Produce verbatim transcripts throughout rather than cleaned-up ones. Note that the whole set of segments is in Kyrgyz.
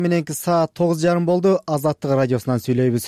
Мененки саат тогуз жарым болду. Азаттык радиосунан сүйлөйбүз.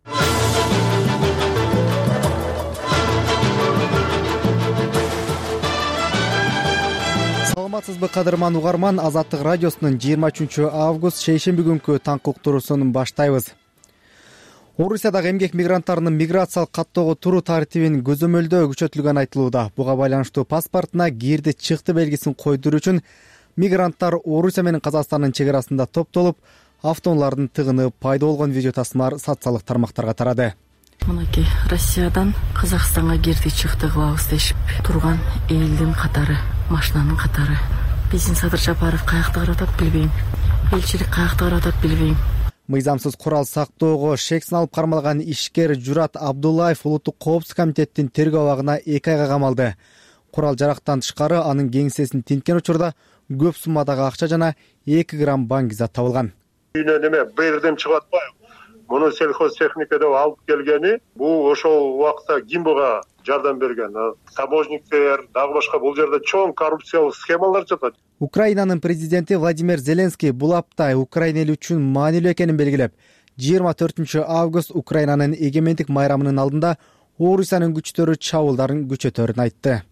Саламатсызбы кадырман угарман, Азаттык радиосунун жыйырма үчүнчү август шейшемби күнкү таңкы уктуруусун баштайбыз. Орусиядагы эмгек мигранттарынын миграциялык каттоого туруу тартибин көзөмөлдөө күчөтүлгөнү айтылууда. Буга байланыштуу паспортуна кирди чыкты белгисин койдуруу үчүн мигранттар Орусия менен Казакстандын чек арасында топтолуп, автоунаалардын тыгыны пайда болгон видео тасмалар социалдык тармактарга тарады. Мынакей Россиядан Казакстанга кирди чыкты кылабыз дешип турган элдин катары, машинанын катары. Биздин Садыр Жапаров каякта карап атат билбейм. Элчилик каякта карап атат билбейм. Мыйзамсыз курал сактоого шек сыналып кармалган ишкер Журат Абдуллаев улуттук коопсуздук комитеттин тергөө абагына эки айга камалды. Курал жарактан тышкары анын кеңсесин тинткен учурда көп суммадагы акча жана эки грамм баңгизат табылган. Үйүнө неме бирден чыгып атпайбы? Муну сельхозтехника деп алып келгени, бул ошол убакта Гимбуга жардам берген. Таможниктер, дагы башка бул жерде чоң коррупциялык схемалар жатат. Украинанын президенти Владимир Зеленский бул апта Украина эли үчүн маанилүү экенин белгилеп, жыйырма төртүнчү август Украинанын эгемендик майрамынын алдында Орусиянын күчтөрү чабуулдарын күчөтөрүн айтты.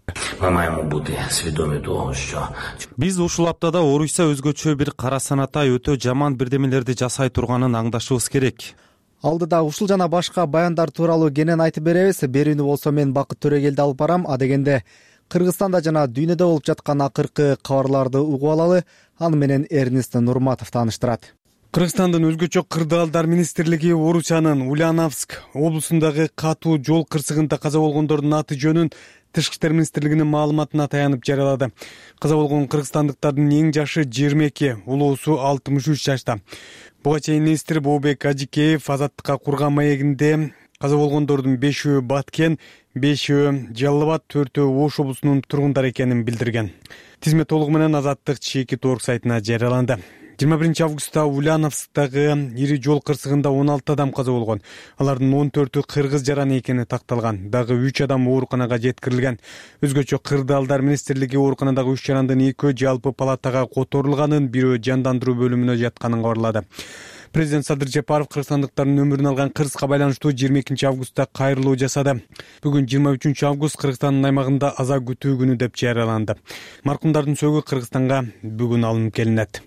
Биз ушул аптада Орусия өзгөчө бир кара санатай өтө жаман бирдемелерди жасай турганын аңдашыбыз керек. Алдыда ушул жана башка баяндар тууралуу кенен айтып беребиз. Берүүнү болсо мен Бакыт Төрөгелди алып барам. А дегенде Кыргызстанда жана дүйнөдө болуп жаткан акыркы кабарларды угуп алалы. Аны менен Эрнест Нурматов тааныштырат. Кыргызстандын өзгөчө кырдаалдар министрлиги Орусиянын Ульяновск облусундагы катуу жол кырсыгында каза болгондордун аты жөнүн Тышкы иштер министрлигинин маалыматына таянып жарыялады. Каза болгон кыргызстандыктардын эң жашы жыйырма эки, улуусу алтымыш үч жашта. Буга чейин министр Бообек Ажикеев Азаттыкка курган маегинде каза болгондордун бешөө Баткен, бешөө Жалал Абад, төртөө Ош облусунун тургундары экенин билдирген. Тизме толугу менен Азаттык чеки торг сайтына жарыяланды. жыйырма биринчи августта Ульяновсктагы ири жол кырсыгында он алты адам каза болгон. Алардын он төртү кыргыз жараны экени такталган. Дагы үч адам ооруканага жеткирилген. Өзгөчө кырдаалдар министрлиги ооруканадагы үч жарандын экөө жалпы палатага которулганын, бирөө жандандыруу бөлүмүнө жатканын кабарлады. Президент Садыр Жапаров кыргызстандыктардын өмүрүн алган кырсызга байланыштуу жыйырма экинчи августта кайрылуу жасады. Бүгүн жыйырма үчүнчү август Кыргызстандын аймагында аза күтүү күнү деп жарыяланды. Маркумдардын сөөгү Кыргызстанга бүгүн алынып келинет.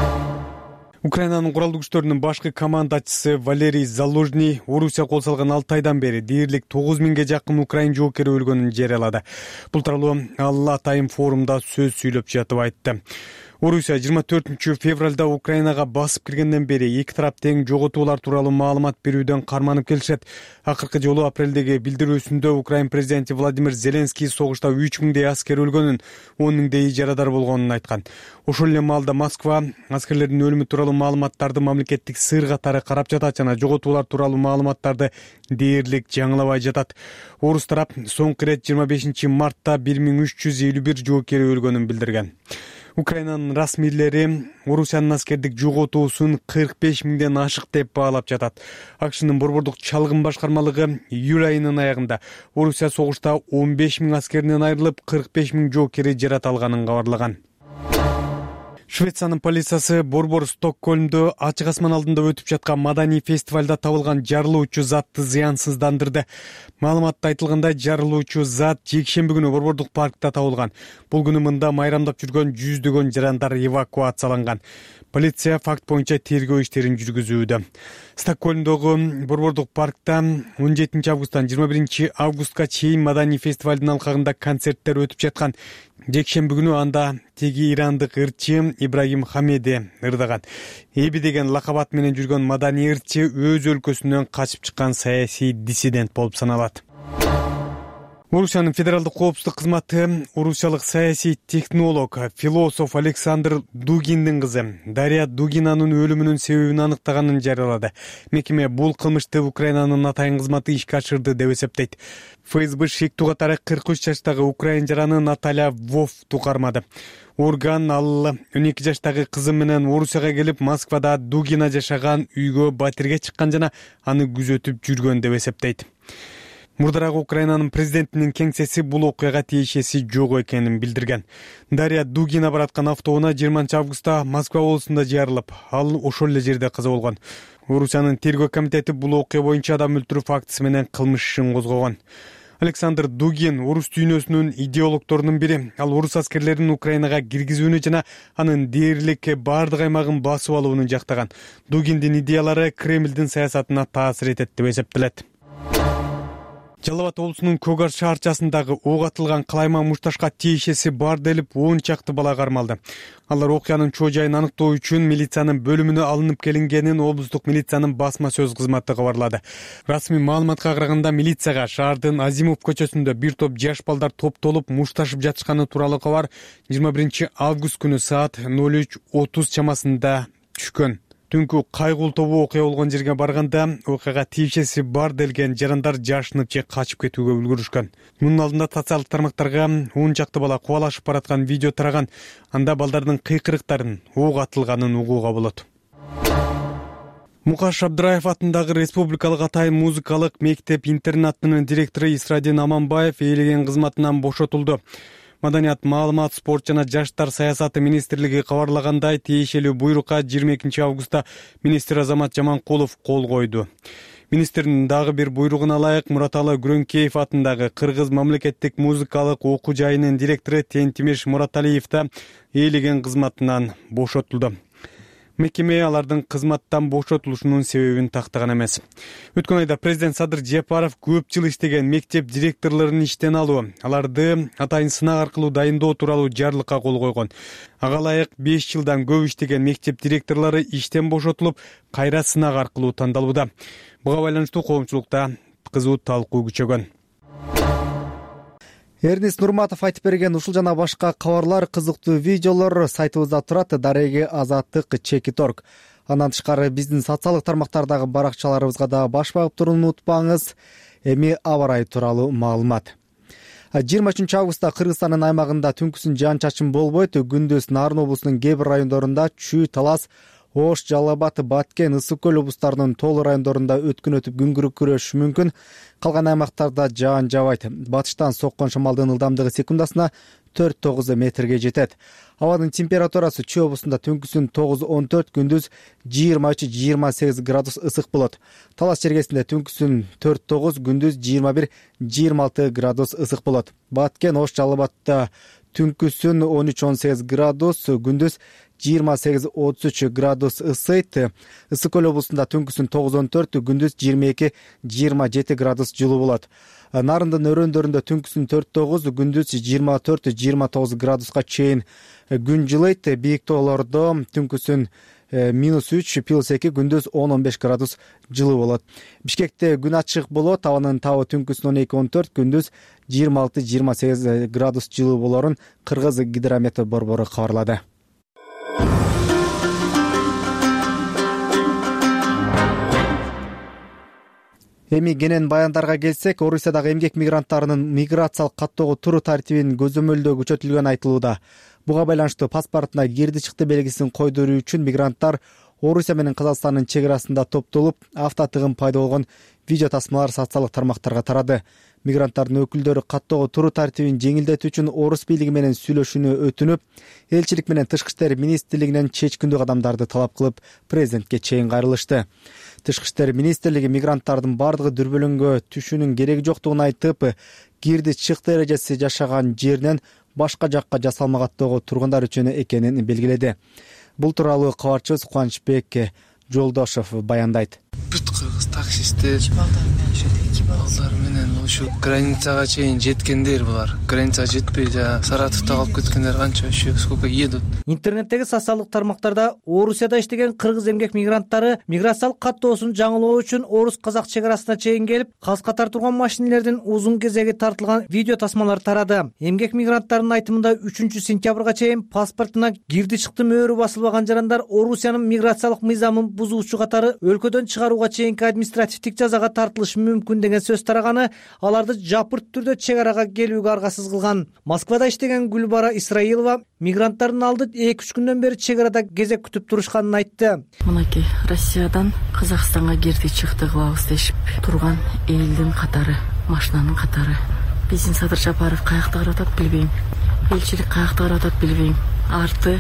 Украинанын куралдуу күчтөрүнүн башкы командачысы Валерий Залужный Орусия кол салган алты айдан бери дээрлик тогуз миңге жакын украин жоокери өлгөнүн жарыялады. Бул тууралуу ал Атайым форумда сөз сүйлөп жатып айтты. Орусия жыйырма төртүнчү февралда Украинага басып киргенден бери эки тарап тең жоготуулар тууралуу маалымат берүүдөн карманып келишет. Акыркы жолу апрелдеги билдирүүсүндө Украин президенти Владимир Зеленский согушта үч миңдей аскер өлгөнүн, он миңдей жарадар болгонун айткан. Ошол эле маалда Москва аскерлердин өлүмү тууралуу маалыматтарды мамлекеттик сыр катары карап жатат жана жоготуулар тууралуу маалыматтарды дээрлик жаңылабай жатат. Орус тарап соңку ирет жыйырма бешинчи мартта бир миң үч жүз элүү бир жоокери өлгөнүн билдирген. Украинанын расмийлери Орусиянын аскердик жоготуусун кырк беш миңден ашык деп баалап жатат. АКШнын борбордук чалгын башкармалыгы июль айынын аягында Орусия согушта он беш миң аскеринен айрылып, кырк беш миң жоокери жарат алганын кабарлаган. Швециянын полициясы борбор Стокгольмдо ачык асман алдында өтүп жаткан маданий фестивалда табылган жарылуучу затты зыянсыздандырды. Маалыматта айтылгандай, жарылуучу зат жекшемби күнү борбордук паркта табылган. Бул күнү мында майрамдап жүргөн жүздөгөн жарандар эвакуацияланган. Полиция факт боюнча тергөө иштерин жүргүзүүдө. Стокгольмдогу борбордук паркта он жетинчи августтан жыйырма биринчи августка чейин маданий фестивалдын алкагында концерттер өтүп жаткан. Жекшемби күнү анда теги ирандык ырчы Ибрагим Хамеди ырдаган. Эби деген лакабат менен жүргөн маданий ырчы өз өлкөсүнөн качып чыккан саясий диссидент болуп саналат. Орусиянын федералдык коопсуздук кызматы орусиялык саясий технолог, философ Александр Дугиндин кызы Дарья Дугинанын өлүмүнүн себебин аныктаганын жарыялады. Мекеме бул кылмышты Украинанын атайын кызматы ишке ашырды деп эсептейт. ФСБ шектүү катары кырк үч жаштагы украин жараны Наталья Вовту кармады. Орган ал он эки жаштагы кызы менен Орусияга келип, Москвада Дугина жашаган үйгө батирге чыккан жана аны күзөтүп жүргөн деп эсептейт. Мурдараак Украинанын президентинин кеңсеси бул окуяга тиешеси жок экенин билдирген. Дарья Дугина бараткан автоунаа жыйырманчы августта Москва облусунда жарылып, ал ошол эле жерде каза болгон. Орусиянын тергөө комитети бул окуя боюнча адам өлтүрүү фактысы менен кылмыш ишин козгогон. Александр Дугин орус дүйнөсүнүн идеологторунун бири. Ал орус аскерлерин Украинага киргизүүнү жана анын дээрлик баардык аймагын басып алууну жактаган. Дугиндин идеялары Кремлдин саясатына таасир этет деп эсептелет. Жалал Абад облусунун Көк Ар шаарчасындагы ок атылган калайма мушташка тиешеси бар делип он чакты бала кармалды. Алар окуянын чоо жайын аныктоо үчүн милициянын бөлүмүнө алынып келингенин облустук милициянын басма сөз кызматы кабарлады. Расмий маалыматка караганда милицияга шаардын Азимов көчөсүндө бир топ жаш балдар топтолуп мушташып жатышканы тууралуу кабар жыйырма биринчи август күнү саат ноль үч отуз чамасында түшкөн. Түнкү кайгыл тобу окуя болгон жерге барганда окуяга тиешеси бар делген жарандар жашынып же качып кетүүгө үлгүрүшкөн. Мунун алдында социалдык тармактарга он чакты бала кубалашып бараткан видео тараган. Анда балдардын кыйкырыктарын ок атылганын угууга болот. Мукаш Абдыраев атындагы Республикалык Атайын музыкалык мектеп-интернатынын директору Исрадин Аманбаев ээлеген кызматынан бошотулду. Маданият, маалымат, спорт жана жаштар саясаты министрлиги кабарлагандай, тиешелүү буйрукка жыйырма экинчи августта министр Азамат Жаманкулов кол койду. Министрдин дагы бир буйругуна ылайык Мураталы Күрөңкеев атындагы Кыргыз мамлекеттик музыкалык окуу жайынын директору Тентимеш Мураталиев да ээлеген кызматынан бошотулду. Мекеме алардын кызматтан бошотулушунун себебин тактаган эмес. Өткөн айда президент Садыр Жапаров көп жыл иштеген мектеп директорлорун иштен алуу, аларды атайын сынак аркылуу дайындоо тууралуу жарлыкка кол койгон. Ага ылайык беш жылдан көп иштеген мектеп директорлору иштен бошотулуп, кайра сынак аркылуу тандалууда. Буга байланыштуу коомчулукта кызуу талкуу күчөгөн. Эрнис Нурматов айтып берген ушул жана башка кабарлар, кызыктуу видеолор сайтыбызда турат. Дареги Азаттык чекит точка орг. Андан тышкары биздин социалдык тармактардагы баракчаларыбызга да баш багып турууну унутпаңыз. Эми аба ырайы тууралуу маалымат. жыйырма үчүнчү августта Кыргызстандын аймагында түнкүсүн жаан-чачын болбойт. Күндүз Нарын облусунун кээ бир райондорунда Чүй, Талас, Ош, Жалал Абад, Баткен, Ысык көл облустарынын толуу райондорунда өткөн өтүп күн күрөшүшү мүмкүн. Калган аймактарда жаан жабайт. Батыштан соккон шамалдын ылдамдыгы секундасына төрт тогуз метрге жетет. Абанын температурасы Чүй облусунда түнкүсүн тогуз он төрт, күндүз жыйырма үч жыйырма сегиз градус ысык болот. Талас чергесинде түнкүсүн төрт тогуз, күндүз жыйырма бир жыйырма алты градус ысык болот. Баткен, Ош, Жалал Абадта түнкүсүн он үч он сегиз градус, күндүз жыйырма сегиз отуз үч градус ысыйт. Ысык көл облусунда түнкүсүн тогуз он төрт, күндүз жыйырма эки жыйырма жети градус жылуу болот. Нарындын өрөөндөрүндө түнкүсүн төрт тогуз, күндүз жыйырма төрт жыйырма тогуз градуска чейин күн жылыйт. Бийик тоолордо түнкүсүн минус үч, плюс эки, күндүз он он беш градус жылуу болот. Бишкекте күн ачык болот. Абанын табы түнкүсүн он эки он төрт, күндүз жыйырма алты жыйырма сегиз градус жылуу болорун Кыргыз гидрометео борбору кабарлады. Эми кенен баяндарга келсек, Орусиядагы эмгек мигранттарынын миграциялык каттоого туруу тартибин көзөмөлдөө күчөтүлгөнү айтылууда. Буга байланыштуу паспортуна кирди чыкты белгисин койдуруу үчүн мигранттар Орусия менен Казакстандын чек арасында топтолуп, автотыгын пайда болгон видео тасмалар социалдык тармактарга тарады. Мигранттардын өкүлдөрү каттоого туруу тартибин жеңилдетүү үчүн орус бийлиги менен сүйлөшүүнү өтүнүп, элчилик менен Тышкы иштер министрлигинен чечкиндүү кадамдарды талап кылып, президентке чейин кайрылышты. Тышкы иштер министрлиги мигранттардын бардыгы дүрбөлөңгө түшүүнүн кереги жоктугун айтып, кирди чыкты эрежеси жашаган жеринен башка жакка жасалмагаттоого тургундар үчүн экенин белгиледи. Бул тууралуу кабарчыбыз Кубанычбек Жолдошов баяндайт. Бүт кыргыз таксисттер балдар менен ушу границага чейин жеткендер булар. Границага жетпей жа Саратовдо калып кеткендер канча еще сколько едут. Интернеттеги социалдык тармактарда Орусияда иштеген кыргыз эмгек мигранттары миграциялык каттоосун жаңылоо үчүн орус-казак чек арасына чейин келип, каз катар турган машинелердин узун кезеги тартылган видео тасмалар тарады. Эмгек мигранттарынын айтымында үчүнчү сентябрга чейин паспортуна кирди чыкты мөөрү басылбаган жарандар Орусиянын миграциялык мыйзамын бузуучу катары өлкөдөн чыгарууга чейинки административдик жазага тартылышы мүмкүн деген сөз тараганы аларды жапырт түрдө чек арага келүүгө аргасыз кылган. Москвада иштеген Гүлбара Исраилова мигранттардын алды эки үч күндөн бери чек арада кезек күтүп турушканын айтты. Мынакей Россиядан Казакстанга кирди чыкты кылабыз дешип турган элдин катары машинанын катары. Биздин Садыр Жапаров каякта карап атат билбейм. Элчилик каякта карап атат билбейм. Арты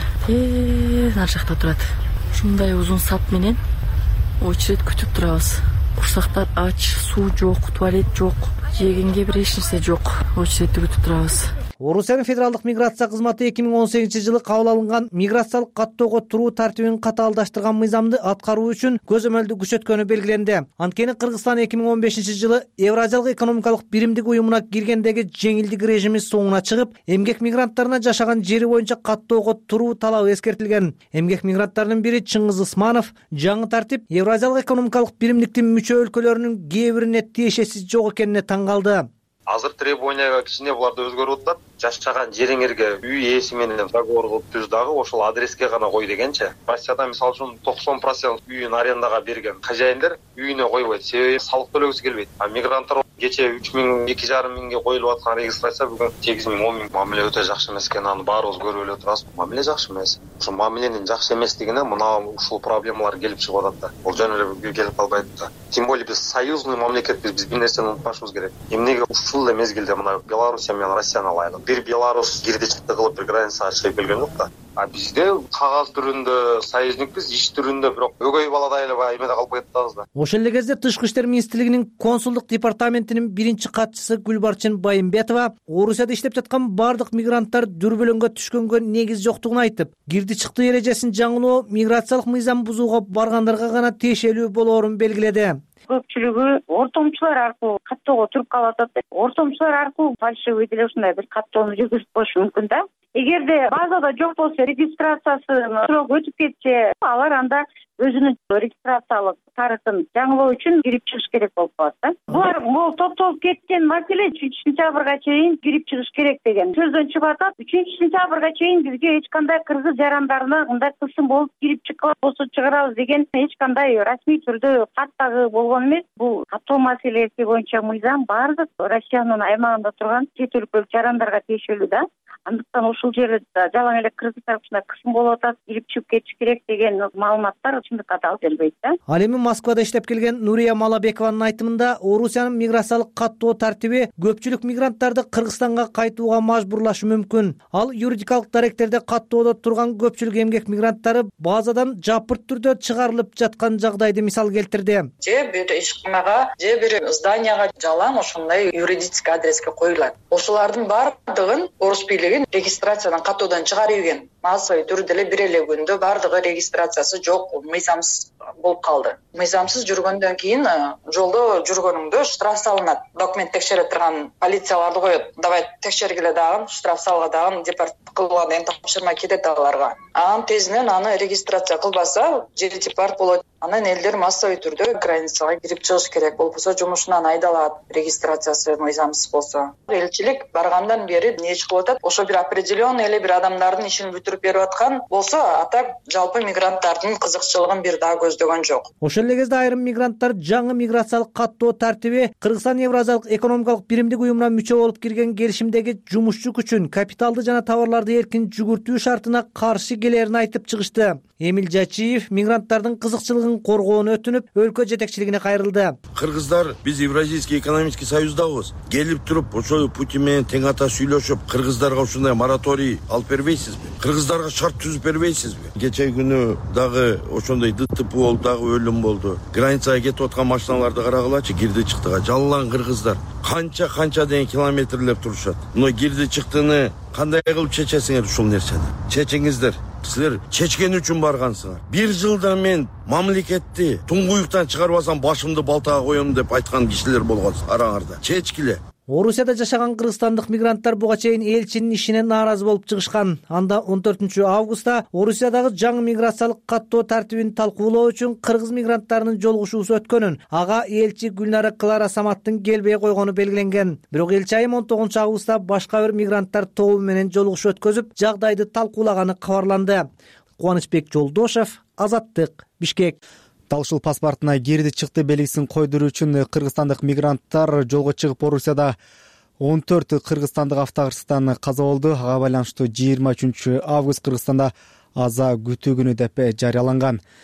ар жакта турат. Ушундай узун сап менен очередь күтүп турабыз. Курсактар ач, суу жок, туалет жок, жегенге бир эч нерсе жок. Очередти күтүп турабыз. Орусиянын федералдык миграция кызматы эки миң он сегизинчи жылы кабыл алынган миграциялык каттоого туруу тартибин катаалдаштырган мыйзамды аткаруу үчүн көзөмөлдү күчөткөнү белгиленди. Анткени Кыргызстан эки миң он бешинчи жылы Евразиялык экономикалык биримдик уюмуна киргендеги жеңилдик режими соңуна чыгып, эмгек мигранттарына жашаган жери боюнча каттоого туруу талабы эскертилген. Эмгек мигранттарынын бири Чыңгыз Ысманов жаңы тартип Евразиялык экономикалык биримдиктин мүчө өлкөлөрүнүн кээ бирине тиешеси жок экенине таң калды. Азыр требованияга кичине буларда өзгөрүп атат. Жашаган жериңерге үй ээси менен договор кылып түз дагы ошол адреске гана кой дегенче. Россияда мисалы үчүн токсон процент үйүн арендага берген хозяиндер үйүнө койбойт, себеби салык төлөгүсү келбейт. А мигранттар кече үч миң, эки жарым миңге коюлуп аткан регистрация бүгүн сегиз миң, он миң. Мамиле өтө жакшы эмес экен, аны баарыбыз көрүп эле турабыз. Мамиле жакшы эмес. Ошо мамиленин жакшы эместигине мына ушул проблемалар келип чыгып атат да. Бул жөн эле келип калбайт да. Тем более биз союзный мамлекетпиз, биз бир нерсени унутпашыбыз керек. Эмнеге ушул эле мезгилде мына Белоруссия менен Россияны алайлык. Бир Беларусь кирди чыкты кылып бир границага чыгып келген жок да. А бизде кагаз түрүндө союзникпиз, иш түрүндө бирок өгөй баладай эле баягы эмеде калып кетебиз да. Ошол эле кезде Тышкы иштер министрлигинин консулдук департаментинин биринчи катчысы Гүлбарчын Байымбетова Орусияда иштеп жаткан бардык мигранттар дүрбөлөңгө түшкөнгө негиз жоктугун айтып, кирди чыкты эрежесин жаңылоо миграциялык мыйзам бузууга баргандарга гана тиешелүү болоорун белгиледи. Көпчүлүгү ортомчулар аркылуу каттоого туруп калып атат. Ортомчулар аркылуу фальшивый деле ушундай бир каттоону жүргүзүп коюшу мүмкүн да. Эгерде базада жок болсо, регистрациясы срок өтүп кетсе, алар анда өзүнүн регистрациялык тарыхын жаңылоо үчүн кирип чыгыш керек болуп калат да. Булар бул топтолуп кеткен маселе үчүнчү сентябрга чейин кирип чыгыш керек деген сөздөн чыгып атат. үчүнчү сентябрга чейин бизге эч кандай кыргыз жарандарына мындай кысым болуп кирип чыккыла болсо чыгарабыз деген эч кандай расмий түрдө кат дагы болгон эмес. Бул каттоо маселеси боюнча мыйзам бардык Россиянын аймагында турган чет өлкөлүк жарандарга тиешелүү да. Андыктан ушул жерде жалаң эле кыргыз тарапына кысым болуп атат, кирип чыгып кетиш керек деген маалыматтар чындыкка дал келбейт да. Ал эми Москвада иштеп келген Нурия Малабекованын айтымында Орусиянын миграциялык каттоо тартиби көпчүлүк мигранттарды Кыргызстанга кайтууга мажбурлашы мүмкүн. Ал юридикалык даректерде каттоодо турган көпчүлүк эмгек мигранттары базадан жапырт түрдө чыгарылып жаткан жагдайды мисал келтирди. Же бир ишканага, же бир зданияга жалаң ошондой юридический адреске коюлат. Ошолордун бардыгын орус бийлиги регистрациядан каттоодон чыгарып ийген. Массовый түрдө эле бир эле күндө бардыгы регистрациясы жок, мыйзамсыз болуп калды. Мыйзамсыз жүргөндөн кийин жолдо жүргөнүңдө штраф салынат. Документ текшере турган полицияларды коет. Давай текшергиле дагы, штраф салга дагы депорт кылган эми тапшырма кетет аларга. Анан тезинен аны регистрация кылбаса, жери депорт болот. Анан элдер массовый түрдө границага кирип чыгыш керек болбосо жумушунан айдалат, регистрациясы мыйзамсыз болсо. Элчилик баргандан бери эмне чыгып атат? Ошо бир определенный эле бир адамдардын ишин бүтүрүп берип аткан болсо, а так жалпы мигранттардын кызыкчылыгын бир да көздөгөн жок. Ошол эле кезде айрым мигранттар жаңы миграциялык каттоо тартиби Кыргызстан Евразиялык экономикалык биримдик уюмуна мүчө болуп кирген келишимдеги жумушчу күчүн, капиталды жана товарларды эркин жүгүртүү шартына каршы келерин айтып чыгышты. Эмил Жачиев мигранттардын кызыкчылыгын коргоону өтүнүп, өлкө жетекчилигине кайрылды. Кыргыздар биз Евразийский экономический союздабыз. Келип туруп, ошол Путин менен тең ата сүйлөшүп, кыргыздарга ушундай мораторий алып бербейсизби? Кыргыздарга шарт түзүп бербейсизби? Кече күнү дагы ошондой ДТП болду, дагы өлүм болду. Границага кетип аткан машиналарды карагылачы, кирди чыктыга жалаң кыргыздар. Канча канча деген километрлеп турушат. Но кирди чыктыны кандай кылып чечесиңер ушул нерсени? Чечиңиздер. Силер чечкен үчүн баргансыңар. Бир жылда мен мамлекетти туңгуюктан чыгарбасам башымды балтага коем деп айткан кишилер болгон араңарда. Чечкиле. Орусияда жашаган кыргызстандык мигранттар буга чейин элчинин ишине нааразы болуп чыгышкан. Анда он төртүнчү августта Орусиядагы жаңы миграциялык каттоо тартибин талкуулоо үчүн кыргыз мигранттарынын жолугушуусу өткөнүн, ага элчи Гүлнара Клара Саматтын келбей койгону белгиленген. Бирок элчи айым он тогузунчу августта башка бир мигранттар тобу менен жолугуш өткөзүп, жагдайды талкуулаганы кабарланды. Кубанычбек Жолдошев, Азаттык, Бишкек. Талшыл паспортуна кирди чыкты белгисин койдуруу үчүн кыргызстандык мигранттар жолго чыгып Орусияда он төрт кыргызстандык автокырсыктан каза болду. Ага байланыштуу жыйырма үчүнчү август Кыргызстанда аза күтүү күнү деп жарыяланган.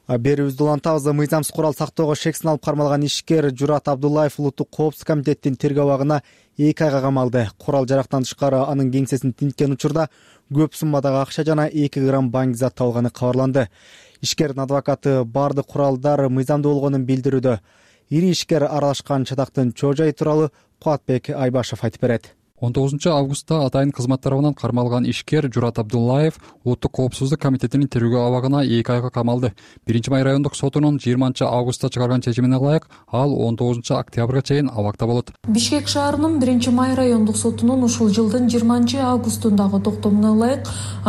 берүүбүздү улантабыз. Мыйзамсыз курал сактоого шексин алып кармалган ишкер Журат Абдуллаев улуттук коопсуздук комитеттин тергөө абагына эки айга камалды. Курал жарактан тышкары анын кеңсесин тинткен учурда көп суммадагы акча жана эки грамм баңгизат табылганы кабарланды. Ишкердин адвокаты баардык куралдар мыйзамдуу болгонун билдирүүдө. Ири ишкер аралашкан чатактын чоо жайы тууралуу Кубатбек Айбашев айтып берет. он тогузунчу августта атайын кызмат тарабынан кармалган ишкер Журат Абдуллаев улуттук коопсуздук комитетинин тергөө абагына эки айга камалды. биринчи май райондук сотунун жыйырманчы августта чыгарган чечимине ылайык ал он тогузунчу октябрга чейин абакта болот. Бишкек шаарынын биринчи май райондук сотунун ушул жылдын жыйырманчы августундагы токтомуна ылайык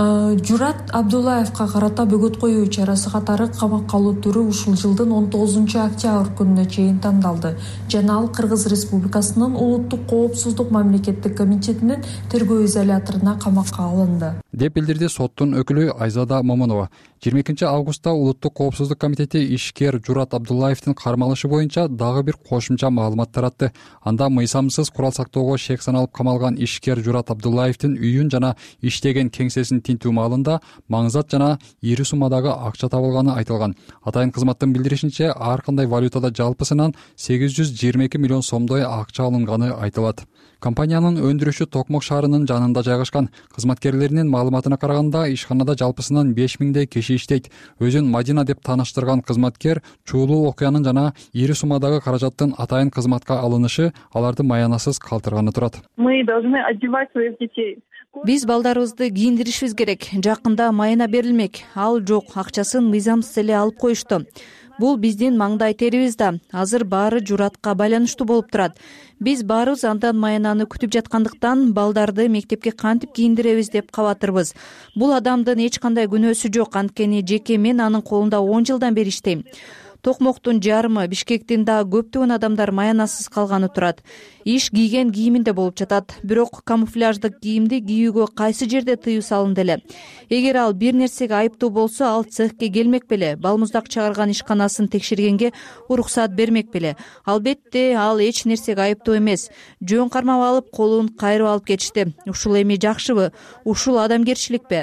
Журат Абдуллаевка карата бөгөт коюу чарасы катары камакка алуу түрү ушул жылдын он тогузунчу октябрь күнүнө чейин тандалды жана ал Кыргыз Республикасынын улуттук коопсуздук мамлекеттик комитетинин тергөө изоляторуна камакка алынды деп билдирди соттун өкүлү Айзада Момунова. жыйырма экинчи августта улуттук коопсуздук комитети ишкер Журат Абдуллаевдин кармалышы боюнча дагы бир кошумча маалымат таратты. Анда мыйзамсыз курал сактоого шек саналып камалган ишкер Журат Абдуллаевдин үйүн жана иштеген кеңсесин тинтүү маалында маңзат жана ири суммадагы акча табылганы айтылган. Атайын кызматтын билдиришинче ар кандай валютада жалпысынан сегиз жүз жыйырма эки миллион сомдой акча алынганы айтылат. Компаниянын өндүрүшү Токмок шаарынын жанында жайгашкан. Кызматкерлеринин маалыматына караганда ишканада жалпысынан беш миңдей киши иштейт. Өзүн Мадина деп тааныштырган кызматкер чуулуу окуянын жана ири суммадагы каражаттын атайын кызматка алынышы аларды маянасыз калтырганы турат. Мы должны одевать своих детей. Биз балдарыбызды кийиндиришибиз керек. Жакында майына берилмек. Ал жок, акчасын мыйзамсыз эле алып коюшту. Бул биздин маңдай терибиз да. Азыр баары Журатка байланыштуу болуп турат. Биз баарыбыз андан маянаны күтүп жаткандыктан балдарды мектепке кантип кийиндиребиз деп кабатырбыз. Бул адамдын эч кандай күнөөсү жок, анткени жеке мен анын колунда он жылдан бери иштейм. Токмоктун жарымы, Бишкектин да көптөгөн адамдар маянасыз калганы турат. Иш кийген кийиминде болуп жатат. Бирок камуфляждык кийимди кийүүгө кайсы жерде тыюу салынды эле? Эгер ал бир нерсеге айыптуу болсо, ал цехке келмек беле? Балмуздак чыгарган ишканасын текшергенге уруксаат бермек беле? Албетте, ал эч нерсеге айыптуу эмес. Жөн кармап алып, колун кайрып алып кетишти. Ушул эми жакшыбы? Ушул адамгерчиликпи?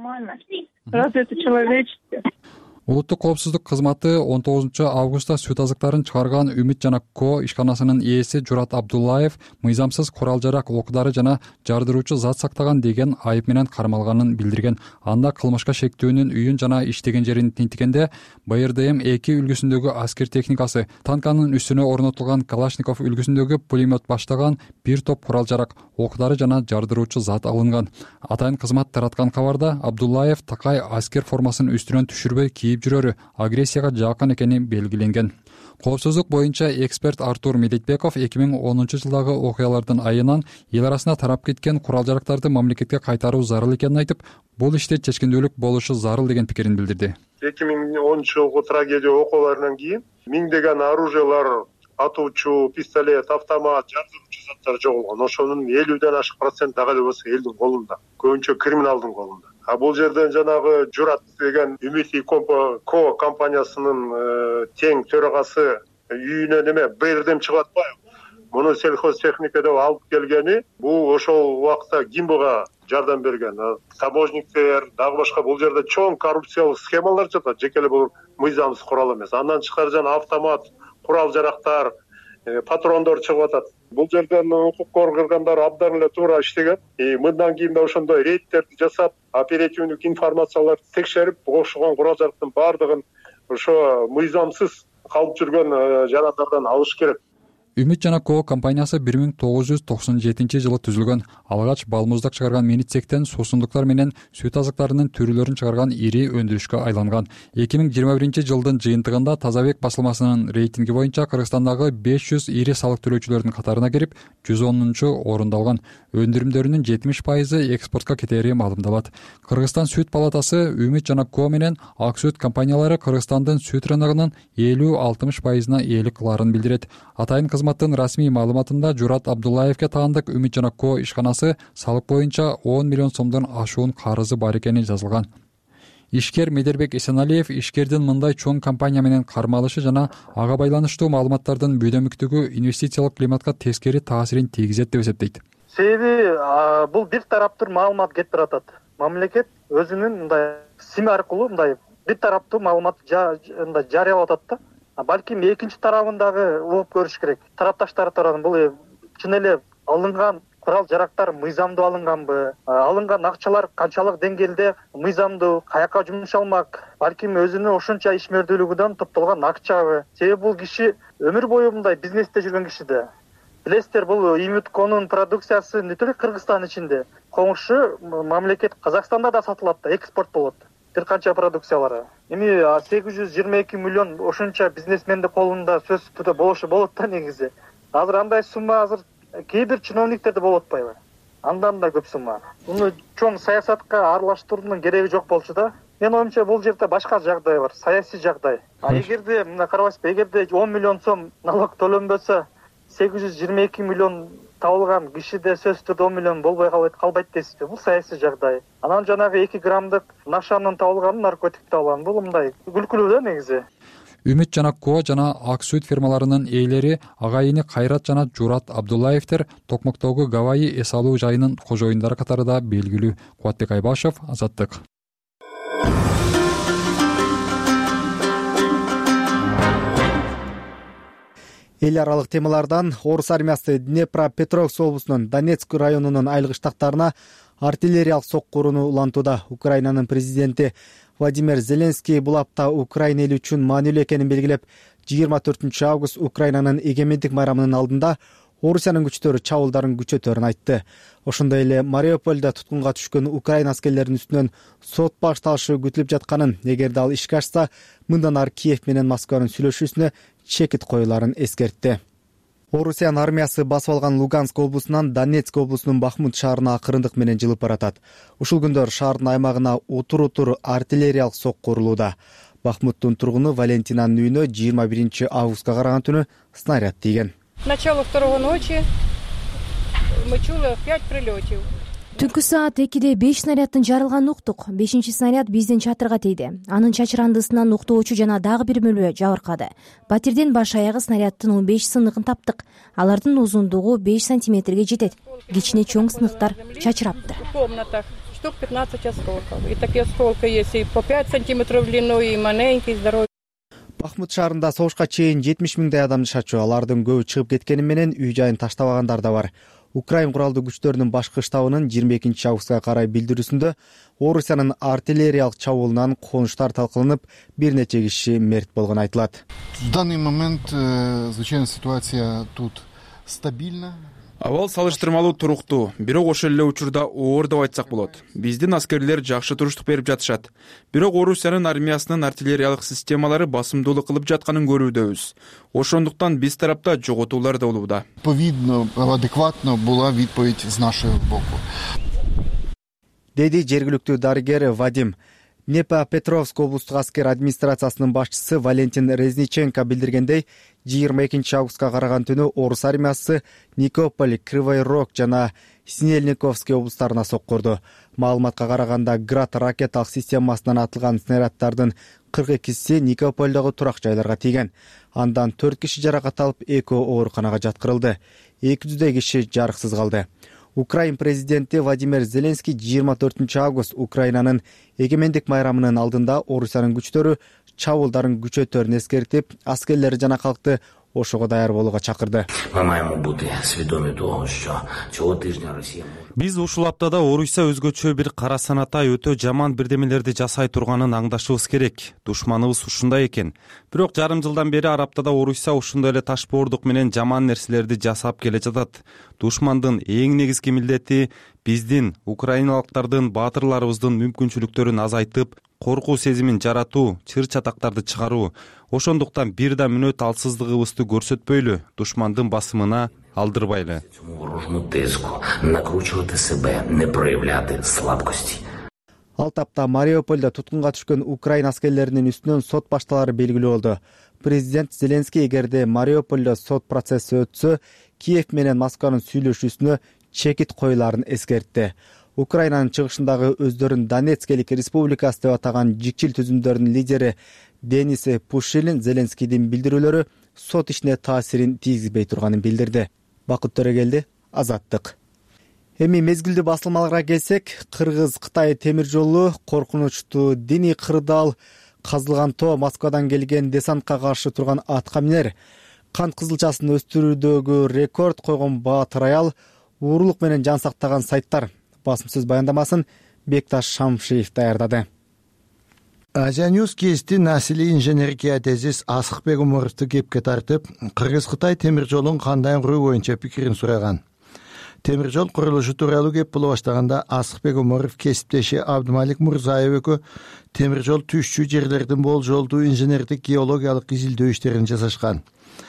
Разве это человечество? Улуттук коопсуздук кызматы он тогузунчу августта сүт азыктарын чыгарган Үмүт жана Ко ишканасынын ээси Журат Абдуллаев мыйзамсыз курал жарак оокдары жана жардыруучу зат сактаган деген айып менен кармалганын билдирген. Анда кылмышка шектүүнүн үйүн жана иштеген жерин тинтигенде Б Р Д М эки үлгүсүндөгү аскер техникасы, танканын үстүнө орнотулган Калашников үлгүсүндөгү пулемет баштаган бир топ курал жарак, оокдары жана жардыруучу зат алынган. Атайын кызмат тараткан кабарда Абдуллаев такай аскер формасын үстүнөн түшүрбөй кийип жүрөрү агрессияга жакын экени белгиленген. Коопсуздук боюнча эксперт Артур Медетбеков эки миң онунчу жылдагы окуялардын айынан эл арасына тарап кеткен курал жарактарды мамлекетке кайтаруу зарыл экенин айтып, бул иште чечкиндүүлүк болушу зарыл деген пикирин билдирди. эки миң онунчу жылкы трагедия окууларынан кийин миңдеген оружиялар, атуучу, пистолет, автомат, жардыруучу заттар жоголгон. Ошонун элүүдөн ашык процент дагы эле болсо элдин колунда, көбүнчө криминалдын колунда. А бул жерден жанагы Журат деген Үмүт Ко компаниясынын тең төрагасы үйүнөн эме Б Р Д М чыгып атпайбы? Муну сельхозтехника деп алып келгени, бул ошол убакта Гимбуга жардам берген. Таможниктер, дагы башка бул жерде чоң коррупциялык схемалар жатат, жеке эле бул мыйзамсыз курал эмес. Андан тышкары жана автомат, курал жарактар, патрондор чыгып атат. Бул жерден укук коргоогундар абдан эле туура иштеген. Мындан кийин да ошондой рейдтерди жасап, оперативдик информацияларды текшерип, окшогон курал жарактын баардыгын ошо мыйзамсыз калып жүргөн жарандардан алыш керек. Үмүт жана Ко компаниясы бир миң тогуз жүз токсон жетинчи жылы түзүлгөн. Алгач балмуздак чыгарган миницектен суусундуктар менен сүт азыктарынын түрүлөрүн чыгарган ири өндүрүшкө айланган. эки миң жыйырма биринчи жылдын жыйынтыгында Тазабек басылмасынын рейтинги боюнча Кыргызстандагы беш жүз ири салык төлөөчүлөрдүн катарына кирип, жүз онунчу орунду алган. Өндүрүмдөрүнүн жетимиш пайызы экспортко кетери маалымдалат. Кыргызстан сүт палатасы Үмүт жана Ко менен ак сүт компаниялары Кыргызстандын сүт рыногунун элүү алтымыш пайызына ээлик кыларын билдирет. Атайын кызматтын расмий маалыматында Журат Абдуллаевке таандык Үмүт жана Ко ишканасы салык боюнча он миллион сомдон ашуун карызы бар экени жазылган. Ишкер Медербек Эсеналиев ишкердин мындай чоң компания менен кармалышы жана ага байланыштуу маалыматтардын бүйдөмүктүгү инвестициялык климатка тескери таасирин тийгизет деп эсептейт. Себеби бул бир тараптуу маалымат кетип атат. Мамлекет өзүнүн мындай сим аркылуу мындай бир тараптуу маалымат жарыялап атат да. Балким экинчи тарабын дагы угуп көрүш керек. Тарапташтар тарабынан бул чын эле алынган курал жарактар мыйзамдуу алынганбы, алынган акчалар канчалык деңгээлде мыйзамдуу, каяка жумшалмак, балким өзүнүн ошонча ишмердүүлүгүнөн топтолгон акчабы. Себеби бул киши өмүр бою мындай бизнесте жүргөн киши да. Билесиздер, бул Имютконун продукциясы не только Кыргызстан ичинде, коңшу мамлекет Казакстанда да сатылат да, экспорт болот. Бир канча продукциялары. Эми сегиз жүз жыйырма эки миллион ошонча бизнесмендин колунда сөзсүз түрдө болушу болот да негизи. Азыр андай сумма азыр кээ бир чиновниктерде болуп атпайбы? Андан да көп сумма. Муну чоң саясатка аралаштыруунун кереги жок болчу да. Мен оюмча бул жерде башка жагдай бар, саясий жагдай. А эгерде мына карабайсызбы, эгерде он миллион сом налог төлөнбөсө, сегиз жүз жыйырма эки миллион табылган кишиде сөзсүз түрдө он миллион болбой калбайт дейсизби? Бул саясий жагдай. Анан жанагы эки граммдык нашанын табылганы, наркотик табылганы, бул мындай күлкүлүү да негизи. Үмүт жана Ко жана Ак Сүт фермаларынын ээлери агайыны Кайрат жана Журат Абдуллаевдер Токмоктогу Гавайи эс алуу жайынын кожоюндары катарында белгилүү. Кубатбек Айбашев, Азаттык. Эл аралык темалардан орус армиясы Днепропетровск облусунун Донецк районунун айылгы штаттарына артиллериялык соккуруну улантууда. Украинанын президенти Владимир Зеленский бул апта Украина эли үчүн маанилүү экенин белгилеп, жыйырма төртүнчү август Украинанын эгемендик майрамынын алдында Орусиянын күчтөрү чабуулдарын күчөтөрүн айтты. Ошондой эле Мариупольдо туткунга түшкөн Украина аскерлеринин үстүнөн сот башталышы күтүлүп жатканын, эгерде ал ишке ашса, мындан ары Киев менен Москванын сүйлөшүүсүнө чекит коюларын эскертти. Орусиянын армиясы басып алган Луганск облусунан Донецк облусунун Бахмут шаарына акырындык менен жылып баратат. Ушул күндөр шаардын аймагына утур-утур артиллериялык сокку урулууда. Бахмуттун тургуну Валентинанын үйүнө жыйырма биринчи августка караган түнү снаряд тийген. Начало второго ночи мы чули пять прилетов. Түнкү саат экиде беш снаряддын жарылганын уктук. Бешинчи снаряд биздин чатырга тийди. Анын чачырандысынан уктоочу жана дагы бир мөлө жабыркады. Батирден баш аягы снаряддын он беш сыныгын таптык. Алардын узундугу беш сантиметрге жетет. Кичине чоң сыныктар чачырапты. В комнатах штук пятнадцать осколков. И такие осколки есть и по пять сантиметров длиной, и маленький, здоровый. Бахмут шаарында согушка чейин жетимиш миңдей адам жашачу. Алардын көбү чыгып кеткени менен үй жайын таштабагандар да бар. Украин куралдуу күчтөрүнүн башкы штабынын жыйырма экинчи августка карай билдирүүсүндө Орусиянын артиллериялык чабуулунан конуштар талкаланып, бир нече киши мерт болгону айтылат. В данный момент, звичайно, ситуация тут стабильна. Абал салыштырмалуу туруктуу, бирок ошол эле учурда оор деп айтсак болот. Биздин аскерлер жакшы туруштук берип жатышат. Бирок Орусиянын армиясынын артиллериялык системалары басымдуулук кылып жатканын көрүүдөбүз. Ошондуктан биз тарапта жоготуулар да болууда. Повидно, адекватно була відповідь з нашого боку. Деди жергиликтүү дарыгер Вадим. Днепропетровск облустук аскер администрациясынын башчысы Валентин Резниченко билдиргендей, жыйырма экинчи августка караган түнү орус армиясы Никополь, Кривой Рог жана Снельниковский облустарына соккурду. Маалыматка караганда Град ракеталык системасынан атылган снаряддардын кырк экиси Никопольдогу турак жайларга тийген. Андан төрт киши жаракат алып, экөө ооруканага жаткырылды. эки жүздөй киши жарыксыз калды. Украин президенти Владимир Зеленский жыйырма төртүнчү август Украинанын эгемендик майрамынын алдында Орусиянын күчтөрү чабуулдарын күчөтөрүн эскертип, аскерлер жана калкты ошого даяр болууга чакырды. Биз ушул аптада Орусия өзгөчө бир кара санатай өтө жаман бирдемелерди жасай турганын аңдашыбыз керек. Душманыбыз ушундай экен. Бирок жарым жылдан бери Арабтада Орусия ушундай эле ташбоордук менен жаман нерселерди жасап келе жатат. Душмандын эң негизги милдети биздин украиналыктардын, баатырларыбыздын мүмкүнчүлүктөрүн азайтып, коркуу сезимин жаратуу, чыр чатактарды чыгаруу. Ошондуктан бир да мүнөт алсыздыгыбызды көрсөтпөйлү, душмандын басымына алдырбайлы. Ал тапта Мариупольдо туткунга түшкөн Украин аскерлеринин үстүнөн сот башталары белгилүү болду. Президент Зеленский эгерде Мариупольдо сот процесси өтсө, Киев менен Москванын сүйлөшүүсүнө чекит коюларын эскертти. Украинанын чыгышындагы өздөрүн Донецк республикасы деп атаган жикчил түзүмдөрдүн лидери Денис Пушилин Зеленскийдин билдирүүлөрү сот ишине таасирин тийгизбей турганын билдирди. Бакыт Төрөгелди, Азаттык. Эми мезгилдүү басылмаларга келсек, Кыргыз-Кытай темир жолу коркунучтуу диний кырдаал казылган тоо Москвадан келген десантка каршы турган атка минер кант кызылчасын өстүрүүдөгү рекорд койгон баатыр аял, уурулук менен жан сактаган сайттар. Басым сөз баяндамасын Бекташ Шамшиев даярдады. Азианьюз кести насилий инженер геодезист Асыкбек Умаровду кепке тартып, Кыргыз-Кытай темир жолун кандай куруу боюнча пикирин сураган. Темир жол курулушу тууралуу кеп боло баштаганда Асыкбек Умаров кесиптеши Абдымалик Мурзаев экөө темир жол түшчү жерлердин болжолдуу инженердик геологиялык изилдөө иштерин жасашкан.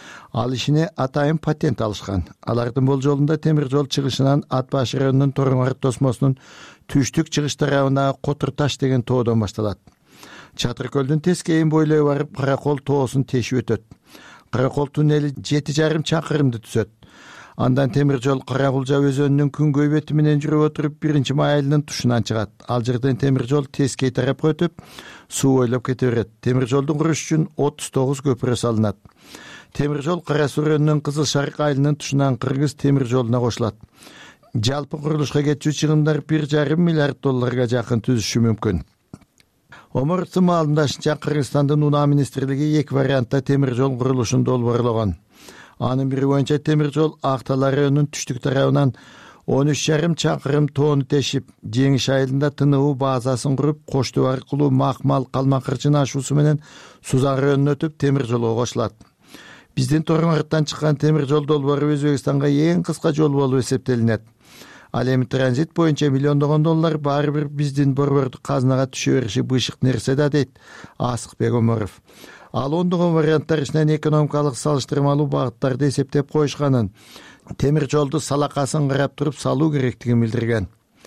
Ал ишине атайын патент алышкан. Алардын болжолунда темир жол чыгышынан Ат Баш районунун Торуңар тосмосунун түштүк чыгыш тарабындагы Котур таш деген тоодон башталат. Чатыр көлдүн тескейин бойлой барып Каракол тоосун тешип өтөт. Каракол туннели жети жарым чакырымды түзөт. Андан темир жол Каракулжа өзөнүнүн күнгөй бети менен жүрүп отуруп биринчи май айылынын тушунан чыгат. Ал жерден темир жол тескей тарапка өтүп, суу бойлоп кете берет. Темир жолдун куруш үчүн отуз тогуз көпүрө салынат. Темир жол Кара Суу районунун Кызыл Шарык айылынын тушунан Кыргыз темир жолуна кошулат. Жалпы курулушка кетчү чыгымдар бир жарым миллиард долларга жакын түзүшү мүмкүн. Омаровдун маалымдашынча, Кыргызстандын унаа министрлиги эки вариантта темир жол курулушун долбоорлогон. Анын бири боюнча темир жол Актала районунун түштүк тарабынан он үч жарым чакырым тоону тешип, Жеңиш айылында тыныбуу базасын куруп, Коштуу аркылуу Макмал Калмакырчын ашуусу менен Сузак районуна өтүп темир жолго кошулат. Биздин Торуңардан чыккан темир жол долбоору Өзбекстанга эң кыска жол болуп эсептелинет. Ал эми транзит боюнча миллиондогон доллар баары бир биздин борбордук казынага түшө бериши бышык нерсе да, дейт Асыкбек Умаров. Ал ондогон варианттар ичинен экономикалык салыштырмалуу багыттарды эсептеп коюшканын, темир жолду салакасын карап туруп салуу керектигин билдирген.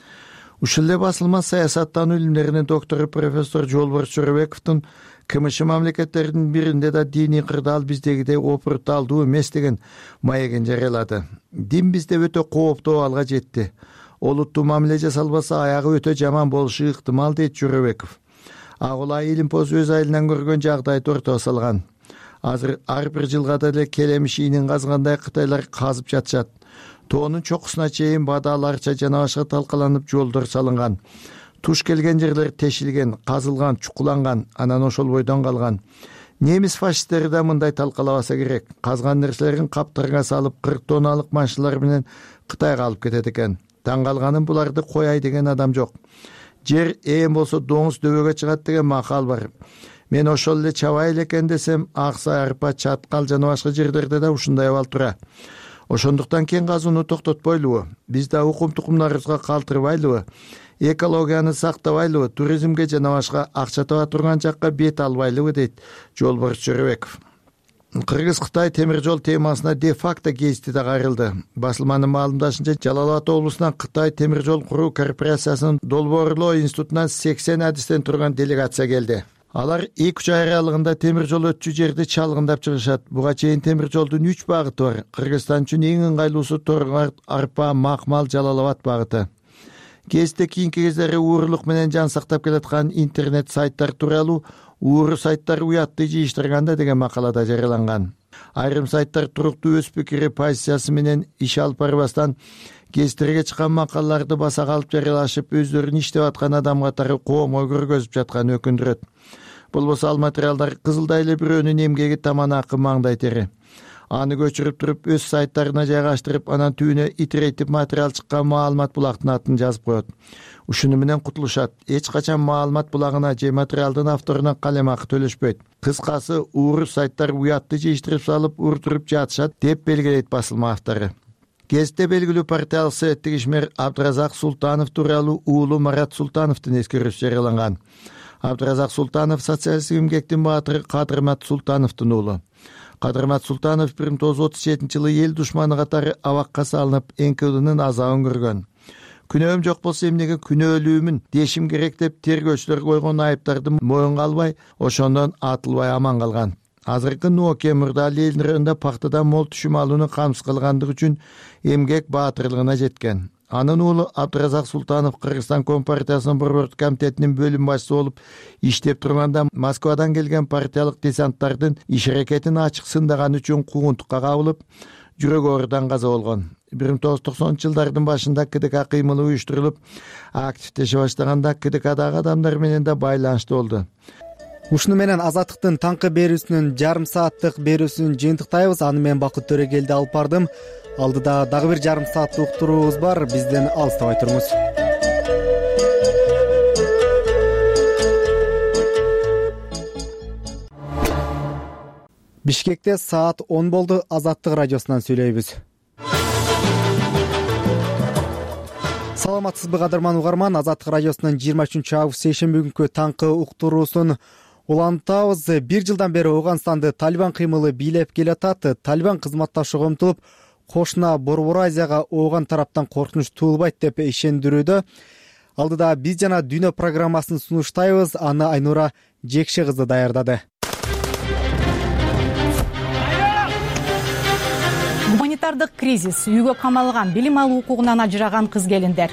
Ушул эле басылма саясаттануу илимдеринин доктору профессор Жолборс Жорабековдун КМШ мамлекеттеринин биринде да диний кырдаал биздегидей опурталдуу эмес деген маегин жарыялады. Дин бизде өтө кооптуу абалга жетти. Олуттуу мамиле жасалбаса аягы өтө жаман болушу ыктымал, дейт Жорабеков. Агула Илимпоз өз айылынан көргөн жагдайды ортого салган. Азыр ар бир жылга деле келемиш ийнин казгандай Кытайлар казып жатышат. Тоонун чокусуна чейин бадал, арча жана башка талкаланып жолдор салынган. Туш келген жерлер тешилген, казылган, чукуланган, анан ошол бойдон калган. Немис фашисттери да мындай талкалабаса керек. Казган нерселерин каптарга салып, кырк тонналык машиналар менен Кытайга алып кетет экен. Таң калганым, буларды кояй деген адам жок. Жер ээн болсо доңуз дөбөгө чыгат деген макал бар. Мен ошол эле чабай элекен десем, Аксай, Арпа, Чаткал жана башка жерлерде да ушундай абал тура. Ошондуктан кен казууну токтотпойлубу? Биз да укум тукумдарыбызга калтырбайлыбы? Экологияны сактабайлыбы? Туризмге жана башка акча таба турган жакка бет албайлыбы, дейт Жолборс Жорабеков. Кыргыз-Кытай темир жол темасына де-факто гезити да кайрылды. Басылманын маалымдашынча, Жалал Абад облусунан Кытай темир жол куруу корпорациясынын долбоорлоо институтунан сексен адистен турган делегация келди. Алар эки үч ай аралыгында темир жол өтчү жерди чалгындап чыгышат. Буга чейин темир жолдун үч багыты бар. Кыргызстан үчүн эң ыңгайлуусу Торуңар, Арпа, Макмал, Жалал Абад багыты. Гезитте кийинки кездери уурулук менен жан сактап келаткан интернет сайттар тууралуу ууру сайттар уятты жыйыштырганда деген макалада жарыяланган. Айрым сайттар туруктуу өз пикири, позициясы менен иш алып барбастан гезиттерге чыккан макалаларды баса калып жарыялашып, өздөрүн иштеп аткан адам катары коомго көргөзүп жатканы өкүндүрөт. Болбосо ал материалдар кызылдай эле бирөөнүн эмгеги таман акы маңдай тери. Аны көчүрүп туруп өз сайттарына жайгаштырып, анан түбүнө итрейтип материал чыккан маалымат булактын атын жазып коет. Ушуну менен кутулушат. Эч качан маалымат булагына же материалдын авторуна калем акы төлөшпөйт. Кыскасы, ууру сайттар уятты жыйыштырып салып, уртуруп жатышат, деп белгилейт басылма автору. Гезитте белгилүү партиялык советтик ишмер Абдыразак Султанов тууралуу уулу Марат Султановдун эскерүүсү жарыяланган. Абдыразак Султанов социалисттик эмгектин баатыры Кадырмат Султановдун уулу. Кадырмат Султанов бир миң тогуз жүз отуз жетинчи жылы эл душманы катары абакка салынып, эн ка вэ дынын азабын көргөн. Күнөөм жок болсо эмнеге күнөөлүүмүн дешим керек деп тергөөчүлөр койгон айыптарды моюнга албай, ошондон атылбай аман калган. Азыркы Нуоке Мурдали эл районунда пахтадан мол түшүм алууну камсыз кылгандыгы үчүн эмгек баатырлыгына жеткен. Анын уулу Абдыразак Султанов Кыргызстан Компартиясынын борбордук комитетинин бөлүм башчысы болуп иштеп турганда Москвадан келген партиялык десанттардын иш аракетин ачык сындаганы үчүн куугунтукка кабылып, жүрөк оорудан каза болгон. бир миң тогуз жүз токсонунчу жылдардын башында ка дэ ка кыймылы уюштурулуп, активдеше баштаганда ка дэ кадагы адамдар менен да байланышты болду. ушуну менен азаттыктын таңкы берүүсүнүн жарым сааттык берүүсүн жыйынтыктайбыз. Аны мен Бакыт Төрөгелди алып бардым. Алдыда дагы бир жарым сааттык уктуруубуз бар. Бизден алыстабай туруңуз. Бишкекте саат он болду. Азаттык радиосунан сүйлөйбүз. Саламатсызбы кадырман угарман, Азаттык радиосунун жыйырма үчүнчү август сейшемби күнкү таңкы уктуруусун улантабыз. Бир жылдан бери Ооганстанды Талибан кыймылы бийлеп келатат. Талибан кызматташууга умтулуп, кошуна Борбор Азияга Ооган тараптан коркунуч туулбайт деп ишендирүүдө. Алдыда биз жана дүйнө программасын сунуштайбыз. Аны Айнура Жекше кызы даярдады. Гуманитардык кризис, үйгө камалган, билим алуу укугунан ажыраган кыз келиндер.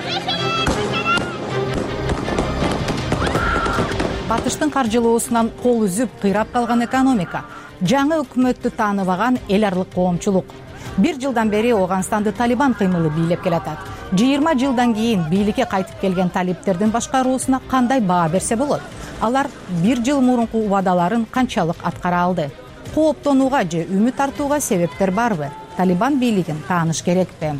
Батыштын каржылоосунан кол үзүп, кыйрап калган экономика, жаңы өкмөттү тааныбаган эл аралык коомчулук. Бир жылдан бери Ооганстанды Талибан кыймылы бийлеп келатат. жыйырма жылдан кийин бийликке кайтып келген талиптердин башкаруусуна кандай баа берсе болот? Алар бир жыл мурунку убадаларын канчалык аткара алды? Кооптонууга же үмүт артууга себептер барбы? Талибан бийлигин тааныш керекпи?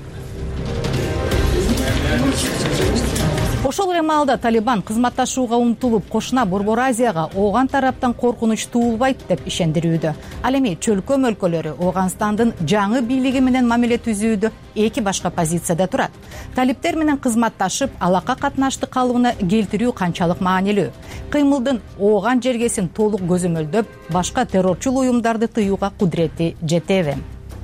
Ошол эле маалда Талибан кызматташууга умтулуп, кошуна Борбор Азияга Ооган тараптан коркунуч туулбайт деп ишендирүүдө. Ал эми чөлкөм өлкөлөрү Ооганстандын жаңы бийлиги менен мамиле түзүүдө эки башка позицияда турат. Талиптер менен кызматташып, алака катнашты калыбына келтирүү канчалык маанилүү? Кыймылдын Ооган жергесин толук көзөмөлдөп, башка террорчул уюмдарды тыюуга кудурети жетеби?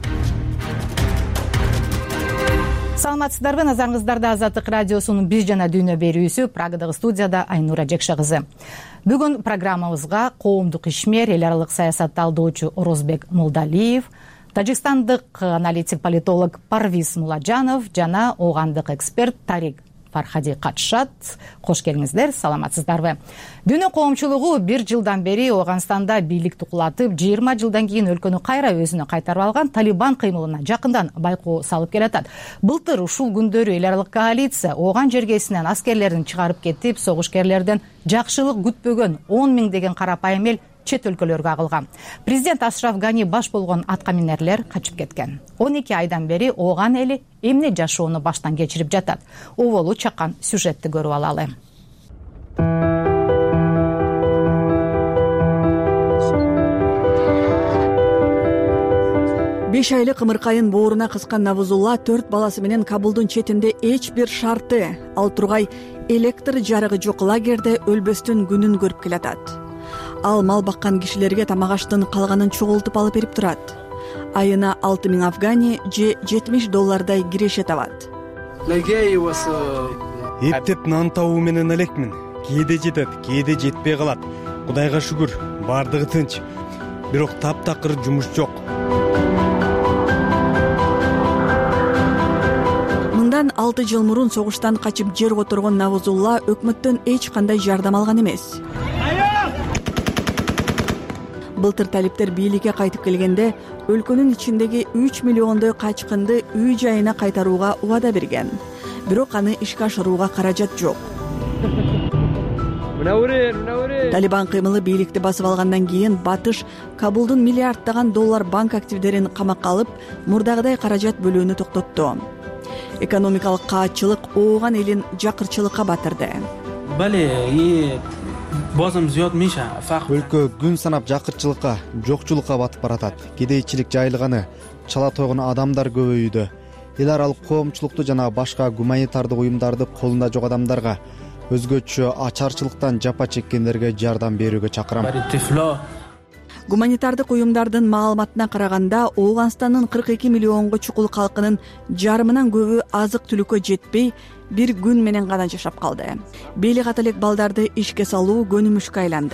Саламатсыздарбы, назарыңыздарда Азаттык радиосунун биз жана дүйнө берүүсү, Прагадагы студияда Айнура Жекше кызы. Бүгүн программабызга коомдук ишмер, эл аралык саясат талдоочу Орозбек Молдалиев, тажикстандык аналитик политолог Парвиз Муладжанов жана оогандык эксперт Тарик Фархади катышат. Кош келиңиздер, саламатсыздарбы? Дүйнө коомчулугу бир жылдан бери Ооганстанда бийликти кулатып, жыйырма жылдан кийин өлкөнү кайра өзүнө кайтарып алган Талибан кыймылына жакындан байкоо салып келатат. Былтыр ушул күндөрү эл аралык коалиция Ооган жергесинен аскерлерин чыгарып кетип, согушкерлерден жакшылык күтпөгөн он миңдеген карапайым эл чет өлкөлөргө агылган. Президент Ашраф Гани баш болгон аткаминерлер качып кеткен. он эки айдан бери Ооган эли эмне жашоону баштан кечирип жатат? Оболу чакан сюжетти көрүп алалы. беш айлык ымыркайын бооруна кыскан Навузулла төрт баласы менен Кабулдун четинде эч бир шарты, ал тургай электр жарыгы жок лагерде өлбөстүн күнүн көрүп келатат. Ал мал баккан кишилерге тамак аштын калганын чогултуп алып берип турат. Айына алты миң афгани же жетимиш доллардай киреше табат. Эптеп нан табуу менен элекмин. Кээде жетет, кээде жетпей калат. Кудайга шүгүр, бардыгы тынч. Бирок таптакыр жумуш жок. Мындан алты жыл мурун согуштан качып жер которгон Навузулла өкмөттөн эч кандай жардам алган эмес. Былтыр талиптер бийликке кайтып келгенде өлкөнүн ичиндеги үч миллиондой качкынды үй жайына кайтарууга убада берген. Бирок аны ишке ашырууга каражат жок. Талибан кыймылы бийликти басып алгандан кийин Батыш Кабулдун миллиарддаган доллар банк активдерин камакка алып, мурдагыдай каражат бөлүүнү токтотту. Экономикалык каатчылык Ооган элин жакырчылыкка батырды. Өлкө күн санап жакырчылыкка, жокчулукка батып баратат. Кедейчилик жайылганы, чала тойгон адамдар көбөйүүдө. Эл аралык коомчулукту жана башка гуманитардык уюмдарды колунда жок адамдарга, өзгөчө ачарчылыктан жапа чеккендерге жардам берүүгө чакырам. Гуманитардык уюмдардын маалыматына караганда, Ооганстандын кырк эки миллионго чукул калкынын жарымынан көбү азык-түлүккө жетпей, бир күн менен гана жашап калды. Бели ката элек балдарды ишке салуу көнүмүшкө айланды.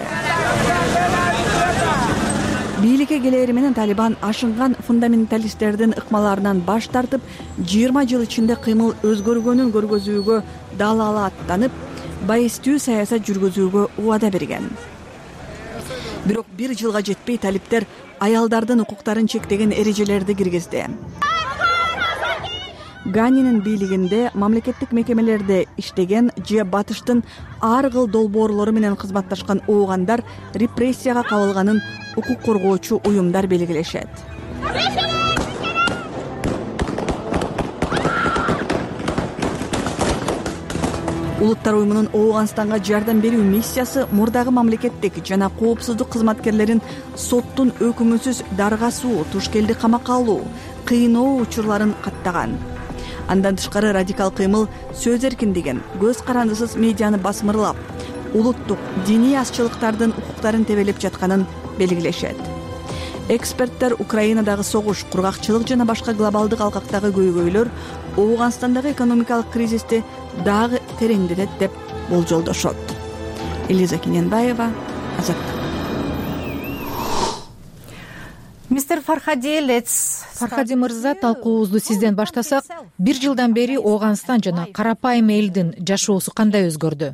Бийликке келери менен Талибан ашынган фундаменталисттердин ыкмаларынан баш тартып, жыйырма жыл ичинде кыймыл өзгөргөнүн көргөзүүгө далала аттанып, байыстуу саясат жүргүзүүгө убада берген. Бирок бир жылга жетпей талиптер аялдардын укуктарын чектеген эрежелерди киргизди. Ганинин бийлигинде мамлекеттик мекемелерде иштеген же батыштын ар кыл долбоорлору менен кызматташкан оогандар репрессияга кабылганын укук коргоочу уюмдар белгилешет. Улуттар уюмунун Ооганстанга жардам берүү миссиясы мурдагы мамлекеттик жана коопсуздук кызматкерлерин соттун өкүмүсүз даргасуу, тушкелди камакка алуу, кыйноо учурларын каттаган. Андан тышкары радикал кыймыл сөз эркиндигин, көз карандысыз медианы басмырлап, улуттук, диний азчылыктардын укуктарын тебелеп жатканын белгилешет. Эксперттер Украинадагы согуш, кургакчылык жана башка глобалдык алкактагы көйгөйлөр Ооганстандагы экономикалык кризисти дагы тереңдетет деп болжолдошот. Элиза Кененбаева, Азаттык. Мистер Фархади, Фархади мырза, талкуубузду сизден баштасак, бир жылдан бери Ооганстан жана карапайым элдин жашоосу кандай өзгөрдү?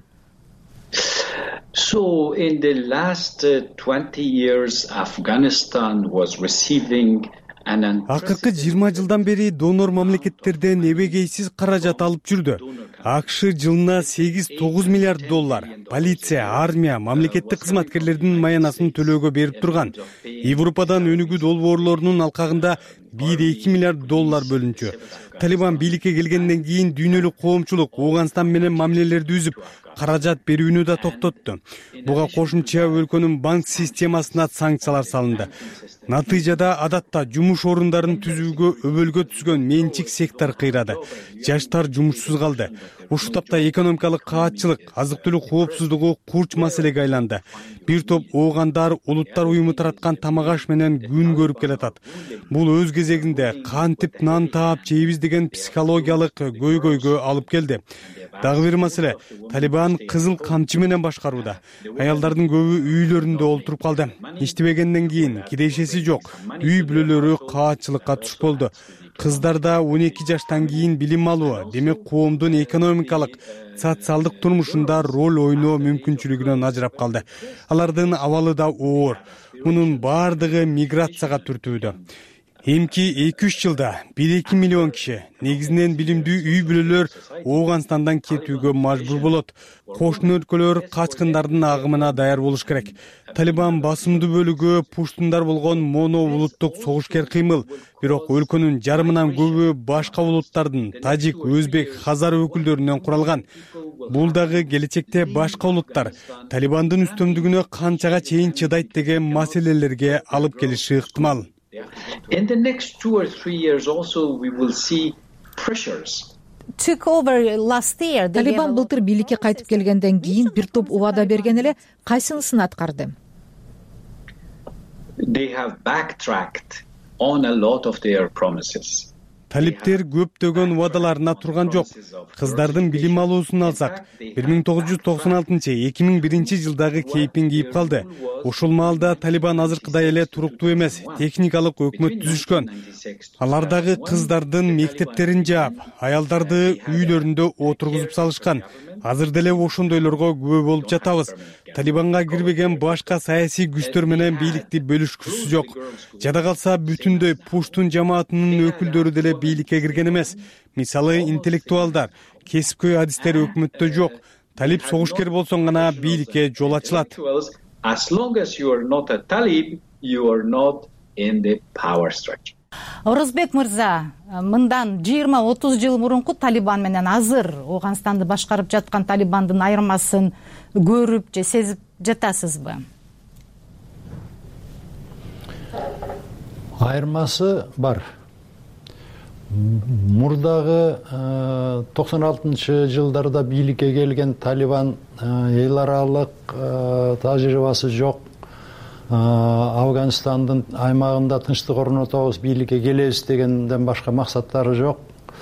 So in the last twenty years, Afghanistan was receiving акыркы жыйырма жылдан бери донор мамлекеттерден эбегейсиз каражат алып жүрдү. АКШ жылына сегиз тогуз миллиард доллар полиция, армия, мамлекеттик кызматкерлердин маянасын төлөөгө берип турган. Европадан өнүгүү долбоорлорунун алкагында бир эки миллиард доллар бөлүнчү. Талибан бийликке келгенден кийин дүйнөлүк коомчулук Ооганстан менен мамилелерди үзүп, каражат берүүнү да токтотту. Буга кошумча өлкөнүн банк системасына санкциялар салынды. Натыйжада адатта жумуш орундарын түзүүгө өбөлгө түзгөн менчик сектор кыйрады. Жаштар жумушсуз калды. Ушул тапта экономикалык каатчылык, азык-түлүк коопсуздугу курч маселеге айланды. Бир топ оогандар улуттар уюму тараткан тамак аш менен күн көрүп келатат. Бул өз кезегинде кантип нан таап жейбиз деген психологиялык көйгөйгө алып келди. Дагы бир маселе, Талибан кызыл камчы менен башкарууда. Аялдардын көбү үйлөрүндө олтуруп калды. Иштебегенден кийин кирешеси жок. Үй бүлөлөрү каатчылыкка туш болду. Кыздарда он эки жаштан кийин билим алуу, демек коомдун экономикалык, социалдык турмушунда роль ойноо мүмкүнчүлүгүнөн ажырап калды. Алардын абалы да оор. Мунун баардыгы миграцияга түртүүдө. Эмки эки үч жылда бир эки миллион киши, негизинен билимдүү үй бүлөлөр Ооганстандан кетүүгө мажбур болот. Кошуна өлкөлөр качкындардын агымына даяр болуш керек. Талибан басымдуу бөлүгү пуштундар болгон моно улуттук согушкер кыймыл. Бирок өлкөнүн жарымынан көбү башка улуттардын, тажик, өзбек, хазар өкүлдөрүнөн куралган. Бул дагы келечекте башка улуттар Талибандын үстөмдүгүнө канчага чейин чыдайт деген маселелерге алып келиши ыктымал. In the next two or three years also we will see pressures. Талибан былтыр бийликке кайтып келгенден кийин бир топ убада берген эле, кайсынысын аткарды? They have backtracked on a lot of their promises. Талиптер көптөгөн убадаларына турган жок. Кыздардын билим алуусун алсак, бир миң тогуз жүз токсон алтынчы — эки миң биринчи жылдагы кейпин кийип калды. Ошол маалда Талибан азыркыдай эле туруктуу эмес, техникалык өкмөт түзүшкөн. Алар дагы кыздардын мектептерин жаап, аялдарды үйлөрүндө отургузуп салышкан. Азыр деле ошондойлорго күбө болуп жатабыз. Талибанга кирбеген башка саясий күчтөр менен бийликти бөлүшкүсү жок. Жада калса бүтүндөй пуштун жамаатынын өкүлдөрү деле бийликке кирген эмес. Мисалы, интеллектуалдар, кесипкөй адистер өкмөттө жок. Талип согушкер болсоң гана бийликке жол ачылат. As long as you are not a Talib, you are not in the power structure. Орозбек мырза, мындан жыйырма отуз жыл мурунку Талибан менен азыр Ооганстанды башкарып жаткан Талибандын айырмасын көрүп же сезип жатасызбы? Айырмасы бар. Мурдагы токсон алтынчы жылдарда бийликке келген Талибан эл аралык тажрыйбасы жок. Афганистандын аймагында тынчтык орнотобуз, бийликке келебиз дегенден башка максаттары жок.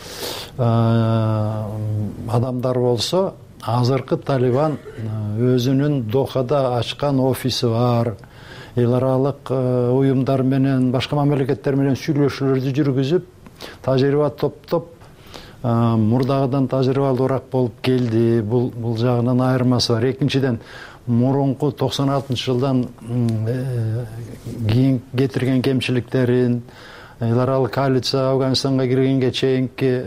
Адамдар болсо, азыркы Талибан өзүнүн Дохада ачкан офиси бар. Эл аралык уюмдар менен, башка мамлекеттер менен сүйлөшүүлөрдү жүргүзүп, тажрыйба топтоп, мурдагыдан тажрыйбалуураак болуп келди. Бул бул жагынан айырмасы бар. Экинчиден, мурунку токсон алтынчы жылдан кийин кетирген кемчиликтерин, эл аралык коалиция Афганистанга киргенге чейинки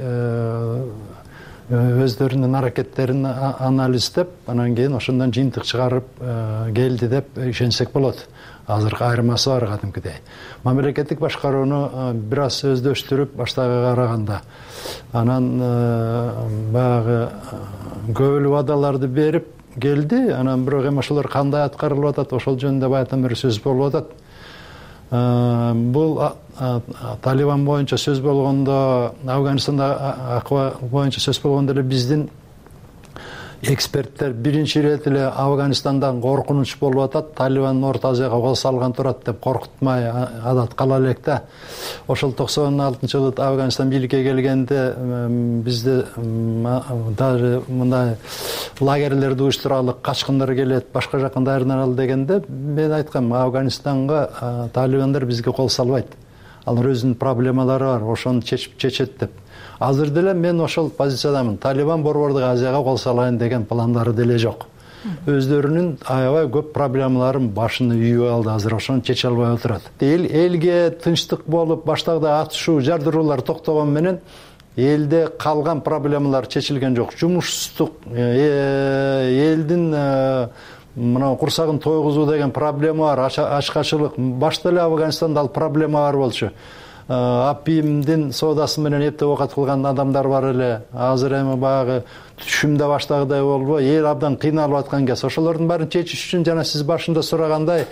өздөрүнүн аракеттерин анализдеп, анан кийин ошондон жыйынтык чыгарып келди деп ишенсек болот. Азыркы айырмасы бар кадимкидей. Мамлекеттик башкарууну бир аз өздөштүрүп баштагыга караганда, анан баягы көп эле убадаларды берип келди, анан бирок эми ошолор кандай аткарылып атат, ошол жөнүндө баягы бери сөз болуп атат. Бул Талибан боюнча сөз болгондо, Афганистанда акыбар боюнча сөз болгондо эле биздин эксперттер биринчи ирет эле Афганистандан коркунуч болуп атат, Талибан Орто Азияга кол салган турат деп коркутмай адат кала элек да. Ошол токсон алтынчы жылы Афганистан бийликке келгенде бизде даже мындай лагерлерди уюштуралы, качкындар келет, башка жактан даярданалы дегенде мен айткам, Афганистанга талибандар бизге кол салбайт. Алар өзүнүн проблемалары бар, ошону чечип чечет деп. Азыр деле мен ошол позициядамын. Талибан Борбордук Азияга кол салайын деген пландары деле жок. Өздөрүнүн аябай көп проблемаларын башына үйүп алды, азыр ошону чече албай отурат. Эл элге тынчтык болуп, баштагы атышуу, жардыруулар токтогон менен элде калган проблемалар чечилген жок. Жумушсуздук, элдин мына курсагын тойгузуу деген проблема бар, ачкачылык. Башта эле Афганистанда ал проблема бар болчу. Апимдин соодасы менен эптеп оокат кылган адамдар бар эле. Азыр эми баягы түшүмдө баштагыдай болбой, эл абдан кыйналып аткан кез. Ошолордун баарын чечиш үчүн жана сиз башында сурагандай,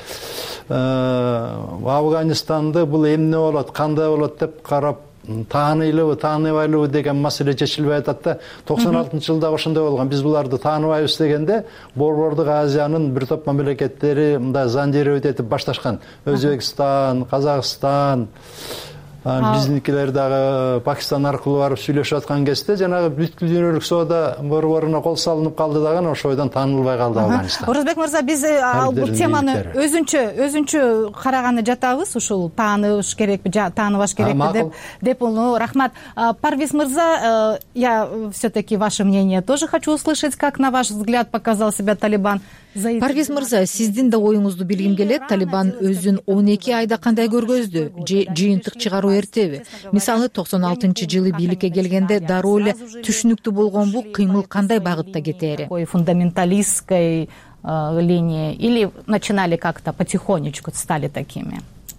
Афганистанды бул эмне болот, кандай болот деп карап тааныйлыбы, тааныбайлыбы деген маселе чечилбей атат да. токсон алтынчы жылда ошондой болгон. Биз буларды тааныбайбыз дегенде Борбордук Азиянын бир топ мамлекеттери мындай зондировать этип башташкан. Өзбекстан, Казакстан, биздикилер дагы Пакистан аркылуу барып сүйлөшүп аткан кезде жанагы бүткүл дүйнөлүк соода борборуна кол салынып калды дагы, ошол бойдон таанылбай калды Афганистан. Орозбек мырза, биз бул теманы өзүнчө өзүнчө караганы жатабыз. Ушул тааныбыш керекпи, тааныбаш керекпи деп деп уну рахмат. Парвиз мырза, я все-таки ваше мнение тоже хочу услышать, как на ваш взгляд показал себя Талибан. Парвиз мырза, сиздин да оюңузду билгим келет. Талибан өзүн он эки айда кандай көргөздү? Же жыйынтык чыгаруу эртеби? Мисалы токсон алтынчы жылы бийликке келгенде дароо эле түшүнүктүү болгонбу, кыймыл кандай багытта кетери? Фундаменталистской линии или начинали как-то потихонечку, стали такими?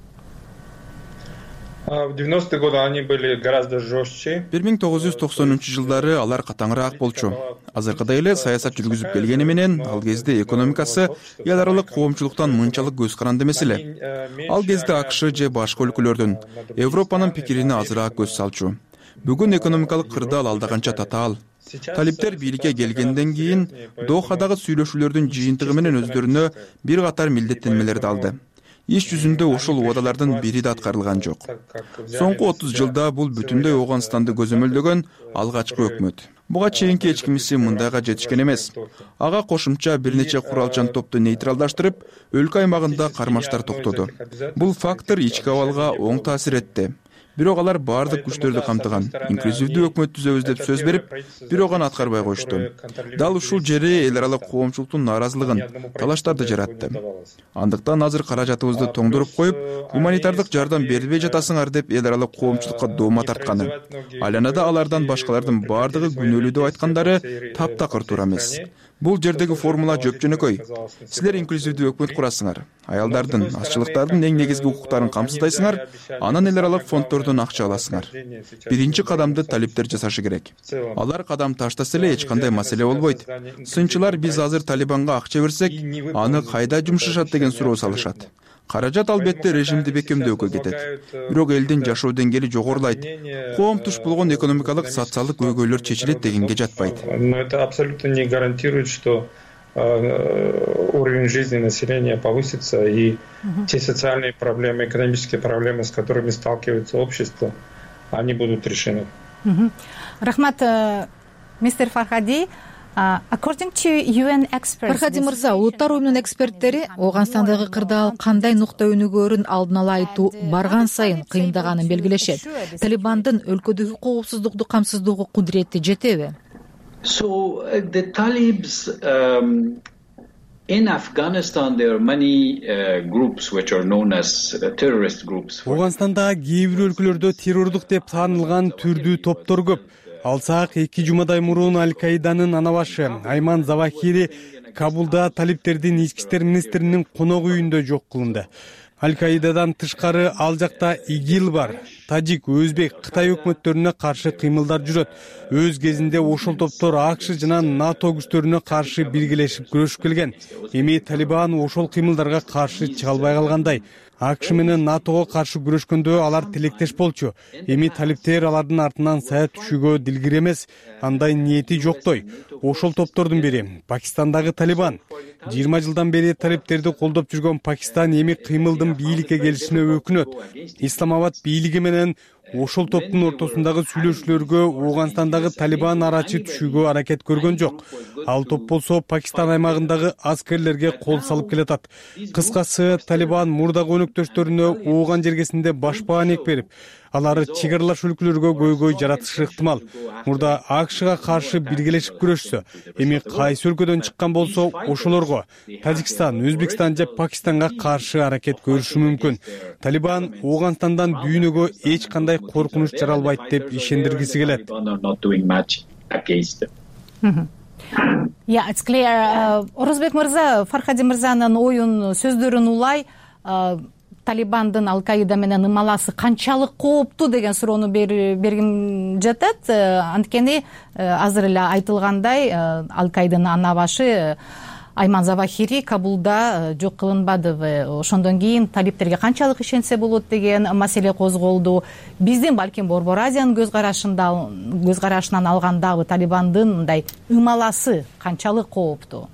В девяностые годы они были гораздо жестче. бир миң тогуз жүз токсонунчу жылдары алар катаңыраак болчу. Азыркыдай эле саясат жүргүзүп келгени менен ал кезде экономикасы эл аралык коомчулуктан мынчалык көз каранды эмес эле. Ал кезде АКШ же башка өлкөлөрдүн, Европанын пикирине азыраак көз салчу. Бүгүн экономикалык кырдаал алда канча татаал. Талиптер бийликке келгенден кийин Дохадагы сүйлөшүүлөрдүн жыйынтыгы менен өздөрүнө бир катар милдеттенмелерди алды. Иш жүзүндө ушул убадалардын бири да аткарылган жок. Соңку отуз жылда бул бүтүндөй Афганистанды көзөмөлдөгөн алгачкы өкмөт. Буга чейинки эч кимиси мындайга жетишкен эмес. Ага кошумча бир нече куралчан топту нейтралдаштырып, өлкө аймагында кармаштар токтоду. Бул фактор ички абалга оң таасир этти. Бирок алар баардык күчтөрдү камтыган. Инклюзивдүү өкмөт түзөбүз деп сөз берип, бирок аны аткарбай коюшту. Дал ушул жери эл аралык коомчулуктун нааразылыгын, талаштарды жаратты. Андыктан азыр каражатыбызды тоңдуруп коюп, гуманитардык жардам берилбей жатасыңар деп эл аралык коомчулукка доома тартканы. Айланада алардан башкалардын баардыгы күнөөлүү деп айткандары таптакыр туура эмес. Бул жердеги формула жөп-жөнөкөй. Силер инклюзивдүү өкмөт курасыңар, аялдардын, азчылыктардын эң негизги укуктарын камсыздайсыңар, анан эл аралык фонддордон акча аласыңар. Биринчи кадамды талиптер жасашы керек. Алар кадам таштаса эле эч кандай маселе болбойт. Сынчылар биз азыр Талибанга акча берсек, аны кайда жумшашат деген суроо салышат. Каражат албетте режимди бекемдөөгө кетет. Бирок элдин жашоо деңгээли жогорулайт. Коом туш болгон экономикалык, социалдык көйгөйлөр чечилет дегенге жатпайт. Но это абсолютно не гарантирует, что уровень жизни населения повысится и те социальные проблемы, экономические проблемы, с которыми сталкивается общество, они будут решены. Рахмат, мистер Фархади. Фархади мырза, улуттар уюмунун эксперттери Афганистандагы кырдаал кандай нукта өнүгөөрүн алдын ала айтуу барган сайын кыйындаганын белгилешет. Талибандын өлкөдөгү коопсуздукту камсыздоого кудурети жетеби? So the Talibs um, In Afghanistan, there are many uh, groups which are known as uh, terrorist groups. Ооганстандагы кээ бир өлкөлөрдө террордук деп таанылган түрдүү топтор көп. Алсак эки жумадай мурун Аль-Каиданын ана башы Айман Завахири Кабулда талиптердин ички иштер министринин конок үйүндө жок кылынды. Аль-Каидадан тышкары ал жакта ИГИЛ бар. Тажик, Өзбек, Кытай өкмөттөрүнө каршы кыймылдар жүрөт. Өз кезинде ошол топтор АКШ жана НАТО күчтөрүнө каршы биргелешип күрөшүп келген. Эми Талибан ошол кыймылдарга каршы чыга албай калгандай. АКШ менен НАТОго каршы күрөшкөндө алар тилектеш болчу. Эми талиптер алардын артынан сая түшүүгө дилгир эмес, андай ниети жоктой. Ошол топтордун бири Пакистандагы Талибан. жыйырма жылдан бери талиптерди колдоп жүргөн Пакистан эми кыймылдын бийликке келишине өкүнөт. Исламабад бийлиги менен ошол топтун ортосундагы сүйлөшүүлөргө Ооганстандагы Талибан арачы түшүүгө аракет көргөн жок. Ал топ болсо Пакистан аймагындагы аскерлерге кол салып келатат. Кыскасы, Талибан мурдагы өнөктөштөрүнө Ооган жергесинде башпаанек берип, алары чек аралаш өлкөлөргө көйгөй жаратышы ыктымал. Мурда АКШга каршы биргелешип күрөшсө, эми кайсы өлкөдөн чыккан болсо ошолорго Тажикстан, Өзбекстан же Пакистанга каршы аракет көрүшү мүмкүн. Талибан Ооганстандан дүйнөгө эч кандай коркунуч жаралбайт деп ишендиргиси келет. Yeah, it's clear. Орозбек мырза, Фархади мырзанын оюн сөздөрүн улай, Талибандын Аль-Каида менен ымаласы канчалык кооптуу деген суроону бергим жатат. Анткени азыр эле айтылгандай, Аль-Каиданын ана башы Айман Завахири Кабулда жок кылынбады. Ошондон кийин талиптерге канчалык ишенсе болот деген маселе козголду. Биздин балким Борбор Азиянын көз карашында көз карашынан алгандагы Талибандын мындай ымаласы канчалык кооптуу?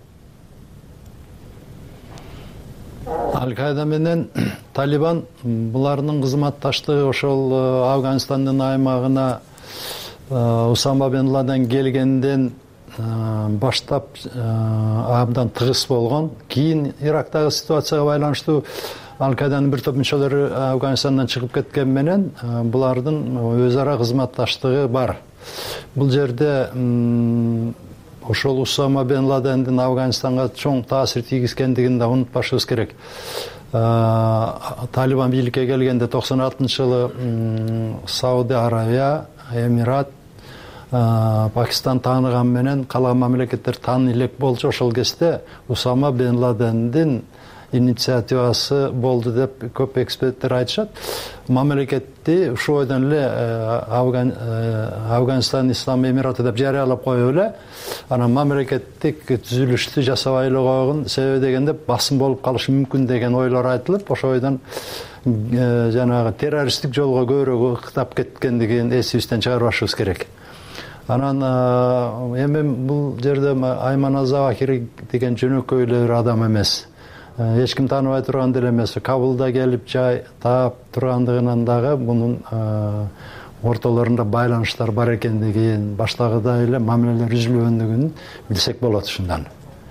Аль-Каида менен Талибан булардын кызматташтыгы ошол Афганистандын аймагына Усама бен Ладен келгенден баштап абдан тыгыз болгон. Кийин Ирактагы ситуацияга байланыштуу Аль-Каиданын бир топ мүчөлөрү Афганистандан чыгып кеткен менен булардын өз ара кызматташтыгы бар. Бул жерде ошол Усама бен Ладендин Афганистанга чоң таасир тийгизгендигин да унутпашыбыз керек. Талибан бийликке келгенде токсон алтынчы жылы Сауди Аравия, Эмират, Пакистан тааныган менен калаган мамлекеттер тааны элек болчу. Ошол кезде Усама бен Ладендин инициативасы болду деп көп эксперттер айтышат. Мамлекетти ушул ойдон эле Афганистан Ислам Эмираты деп жарыялап коюп эле, анан мамлекеттик түзүлүштү жасабай эле койгон. Себеби дегенде басым болуп калышы мүмкүн деген ойлор айтылып, ошол ойдон жанагы террористтик жолго көбүрөөк ыктап кеткендигин эсибизден чыгарбашыбыз керек. Анан эми бул жерде Айман Завахири деген жөнөкөй эле бир адам эмес. Эч ким тааныбай турган деле эмес. Кабулда келип жай таап тургандыгынан дагы мунун ортолорунда байланыштар бар экендигин, баштагыдай эле мамилелер үзүлгөндүгүн билсек болот ушундан.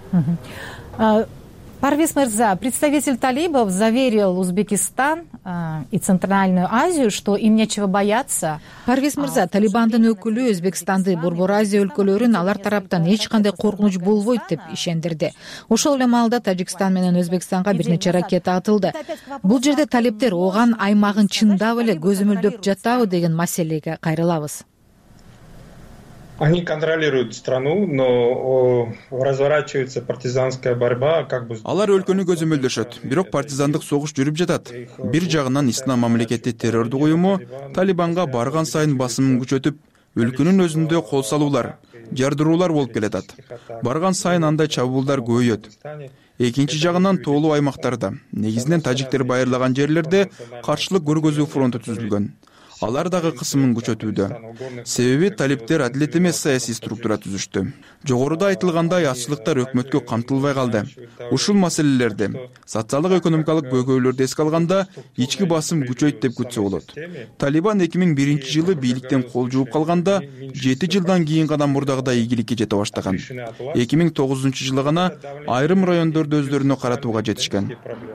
Парвиз мырза, представитель талибов заверил Узбекистан и Центральную Азию, что им нечего бояться. Парвиз мырза, Талибандын өкүлү Өзбекстанды, Борбор Азия өлкөлөрүн алар тараптан эч кандай коркунуч болбойт деп ишендирди. Ошол эле маалда Тажикстан менен Өзбекстанга бир нече ракета атылды. Бул жерде талиптер Ооган аймагын чындап эле көзөмөлдөп жатабы деген маселеге кайрылабыз. Они контролируют страну, но разворачивается партизанская борьба, как бы. Алар өлкөнү көзөмөлдөшөт, бирок партизандык согуш жүрүп жатат. Бир жагынан Ислам мамлекети террордук уюму Талибанга барган сайын басымын күчөтүп, өлкөнүн өзүндө кол салуулар, жардыруулар болуп келатат. Барган сайын андай чабуулдар көбөйөт. Экинчи жагынан тоолуу аймактарда, негизинен тажиктер байырлаган жерлерде каршылык көргөзүү фронту түзүлгөн. Алар дагы кысымын күчөтүүдө. Себеби талиптер адилет эмес саясий структура түзүштү. Жогоруда айтылгандай аччылыктар өкмөткө камтылбай калды. Ушул маселелерди, социалдык экономикалык көйгөйлөрдү эске алганда ички басым күчөйт деп күтсө болот. Талибан эки миң биринчи жылы бийликтен кол жууп калганда жети жылдан кийин гана мурдагыдай ийгиликке жете баштаган. эки миң тогузунчу жылы гана айрым райондорду өздөрүнө каратууга жетишкен.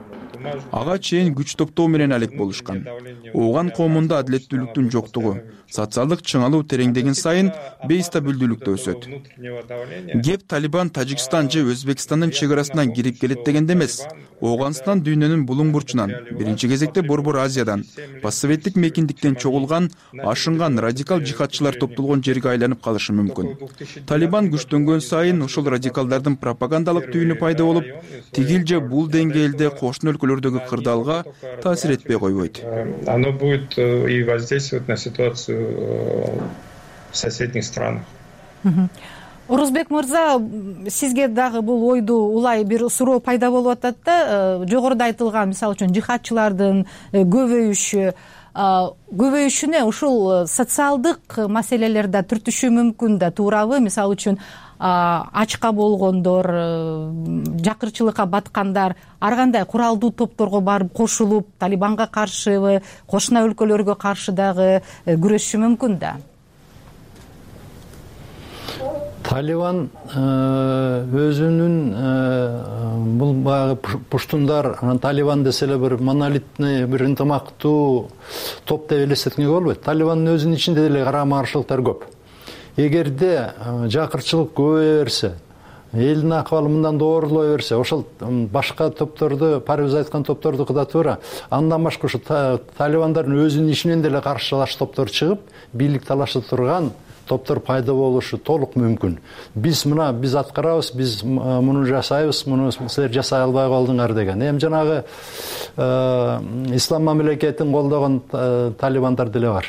ага чейин күч топтоо менен алек болушкан. Ооган коомунда адилеттүүлүктүн жоктугу, социалдык чыңалуу тереңдеген сайын бейстабилдүүлүк да өсөт. Кеп Талибан Тажикстан же Өзбекстандын чек арасынан кирип келет дегенде эмес. Ооганстан дүйнөнүн булуң бурчунан, биринчи кезекте Борбор Азиядан, постсоветтик мекиндиктен чогулган, ашынган радикал жихадчылар топтолгон жерге айланып калышы мүмкүн. Талибан күчтөнгөн сайын ушул радикалдардын пропагандалык түйүнү пайда болуп, тигил же бул деңгээлде кошуна өлкөлөрдөгү кырдаалга таасир этпей койбойт. Оно будет и воздействовать на ситуацию в соседних странах. Орозбек мырза, сизге дагы бул ойду улай бир суроо пайда болуп атат да, жогоруда айтылган мисалы үчүн жихадчылардын көбөйүшү көбөйүшүнө ушул социалдык маселелер да түртүшү мүмкүн да, туурабы? Мисалы үчүн ачка болгондор, жакырчылыкка баткандар ар кандай куралдуу топторго барып кошулуп, Талибанга каршыбы, кошуна өлкөлөргө каршы дагы күрөшүшү мүмкүн да. Талибан өзүнүн бул баягы пуштундар, Талибан десе эле бир монолитный, бир ынтымактуу топ деп элестеткенге болбойт. Талибандын өзүнүн ичинде деле карама каршылыктар көп. Эгерде жакырчылык көбөйө берсе, элдин акыбалы мындан да оорлой берсе, ошол башка топторду, парыбыз айткан топторду кыда туура. Андан башка ушу Талибандардын өзүнүн ичинен деле каршылаш топтор чыгып, бийлик талаша турган топтор пайда болушу толук мүмкүн. Биз мына биз аткарабыз, биз муну жасайбыз, муну силер жасай албай калдыңар деген. Эми жанагы ислам мамлекетин колдогон талибандар деле бар.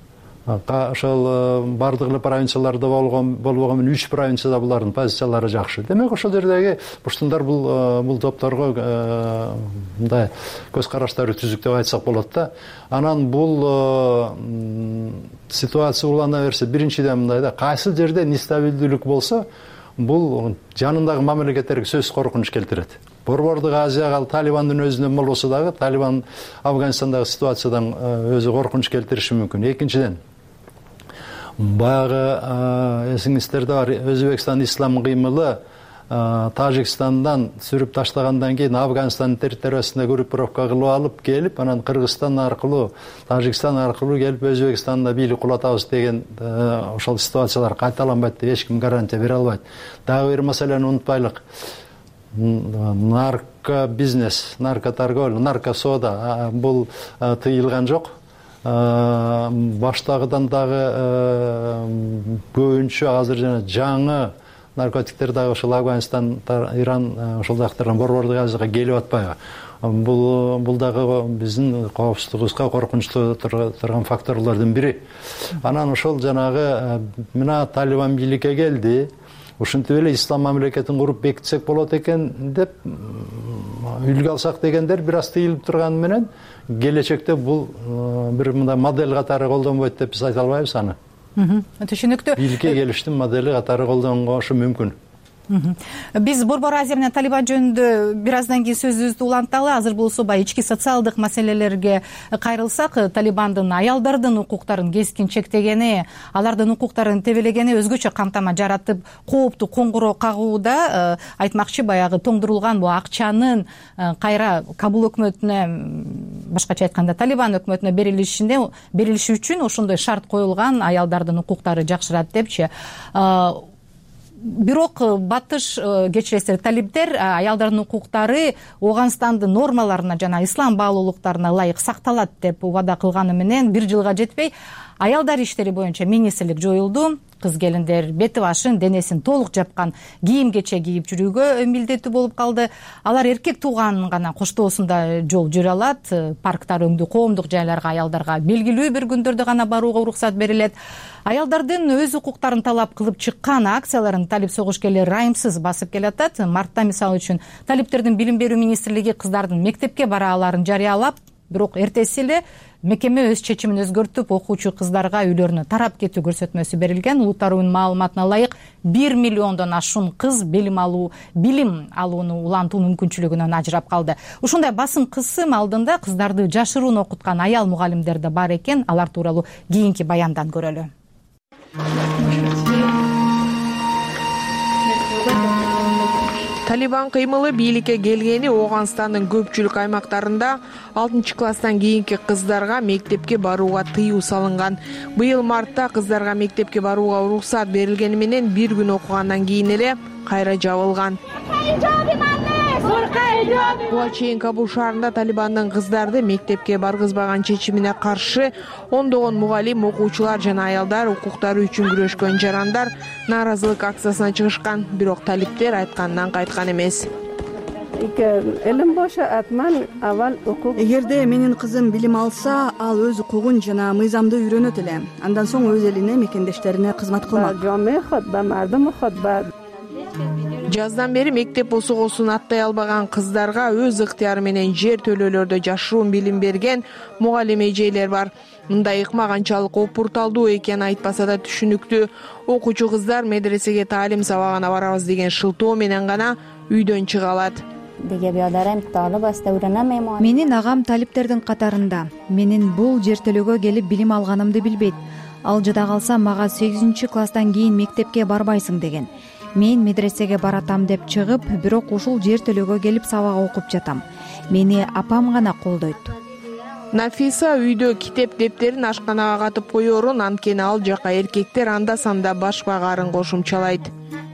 Ошол бардык эле провинцияларда болгон болбогон менен үч провинцияда булардын позициялары жакшы. Демек ошол жердеги пуштундар бул бул топторго мындай көз караштары түзүк деп айтсак болот да. Анан бул ситуация улана берсе, биринчиден мындай да, кайсы жерде нестабилдүүлүк болсо, бул жанындагы мамлекеттерге сөзсүз коркунуч келтирет. Борбордук Азияга Талибандын өзүнөн болбосо дагы, Талибан Афганистандагы ситуациядан өзү коркунуч келтириши мүмкүн. Экинчиден, баягы эсиңиздерде бар, Өзбекстан ислам кыймылы Тажикстандан сүрүп таштагандан кийин Афганистандын территориясында группировка кылып алып келип, анан Кыргызстан аркылуу, Тажикстан аркылуу келип Өзбекстанда бийлик кулатабыз деген ошол ситуациялар кайталанбайт деп эч ким гарантия бере албайт. Дагы бир маселени унутпайлык. Нарко бизнес, наркоторговля, наркосода бул тыйылган жок. Баштагыдан дагы көбүнчө азыр жана жаңы наркотиктер дагы ошол Афганистан, Иран, ошол жактардан Борбордук Азияга келип атпайбы? Бул бул дагы биздин коопсуздугубузга коркунучтуу турган факторлордун бири. Анан ошол жанагы мына Талибан бийликке келди. Ушинтип эле ислам мамлекетин куруп бекитсек болот экен деп үлгү алсак дегендер бир аз тыйылып турганы менен келечекте бул бир мындай модель катары колдонбойт деп биз айта албайбыз аны. Түшүнүктүү. Бийликке келиштин модели катары колдонгошу мүмкүн. Биз Борбор Азия менен Талибан жөнүндө бир аздан кийин сөзүбүздү уланталы. Азыр болсо баягы ички социалдык маселелерге кайрылсак, Талибандын аялдардын укуктарын кескин чектегени, алардын укуктарын тебелегени өзгөчө камтама жаратып, кооптуу коңгуроо кагууда. Айтмакчы, баягы тоңдурулган бул акчанын кайра Кабул өкмөтүнө, башкача айтканда Талибан өкмөтүнө берилишине берилиши үчүн ошондой шарт коюлган, аялдардын укуктары жакшырат депчи. Бирок батыш кечиресиздер, талибдер аялдардын укуктары Ооганстандын нормаларына жана ислам баалуулуктарына ылайык сакталат деп убада кылганы менен бир жылга жетпей аялдар иштери боюнча министрлик жоюлду. Кыз келиндер бети башын, денесин толук жапкан кийим кече кийип жүрүүгө милдеттүү болуп калды. Алар эркек тууганын гана коштоосунда жол жүрө алат. Парктар, өңдүү коомдук жайларга аялдарга белгилүү бир күндөрдө гана барууга уруксат берилет. Аялдардын өз укуктарын талап кылып чыккан акцияларын талип согушкерлери райымсыз басып келатат. Мартта мисалы үчүн талиптердин билим берүү министрлиги кыздардын мектепке барааларын жарыялап, бирок эртеси эле мекеме өз чечимин өзгөртүп, окуучу кыздарга үйлөрүнө тарап кетүү көрсөтмөсү берилген. Улуттарынын маалыматына ылайык бир миллиондон ашуун кыз билим алуу, билим алууну улантуу мүмкүнчүлүгүнөн ажырап калды. Ушундай басым кысым алдында кыздарды жашыруун окуткан аял мугалимдер да бар экен. Алар тууралуу кийинки баяндан көрөлү. Талибан кыймылы бийликке келгени Ооганстандын көпчүлүк аймактарында алтынчы класстан кийинки кыздарга мектепке барууга тыюу салынган. Быйыл мартта кыздарга мектепке барууга уруксат берилгени менен бир күн окугандан кийин эле кайра жабылган. Буга чейин Кабул шаарында Талибандын кыздарды мектепке баргызбаган чечимине каршы ондогон мугалим, окуучулар жана аялдар укуктары үчүн күрөшкөн жарандар нааразылык акциясына чыгышкан. Бирок талиптер айтканынан кайткан эмес. Эгерде менин кызым билим алса, ал өз укугун жана мыйзамды үйрөнөт эле. Андан соң өз элине, мекендештерине кызмат кылмак. Жаздан бери мектеп босогосун аттай албаган кыздарга өз ыктыяры менен жер төлөөлөрдө жашыруун билим берген мугалим эжелер бар. Мындай ыкма канчалык опурталдуу экени айтпаса да түшүнүктүү. Окуучу кыздар медресеге таалим сабагына барабыз деген шылтоо менен гана үйдөн чыга алат. Менин агам талиптердин катарында. Менин бул жер төлөөгө келип билим алганымды билбейт. Ал жада калса мага сегизинчи класстан кийин мектепке барбайсың деген. Мен медресеге баратам деп чыгып, бирок ушул жер төлөөгө келип сабак окуп жатам. Мени апам гана колдойт. Нафиса үйдө китеп дептерин ашканага катып коерун, анткени ал жака эркектер анда санда баш багарын кошумчалайт.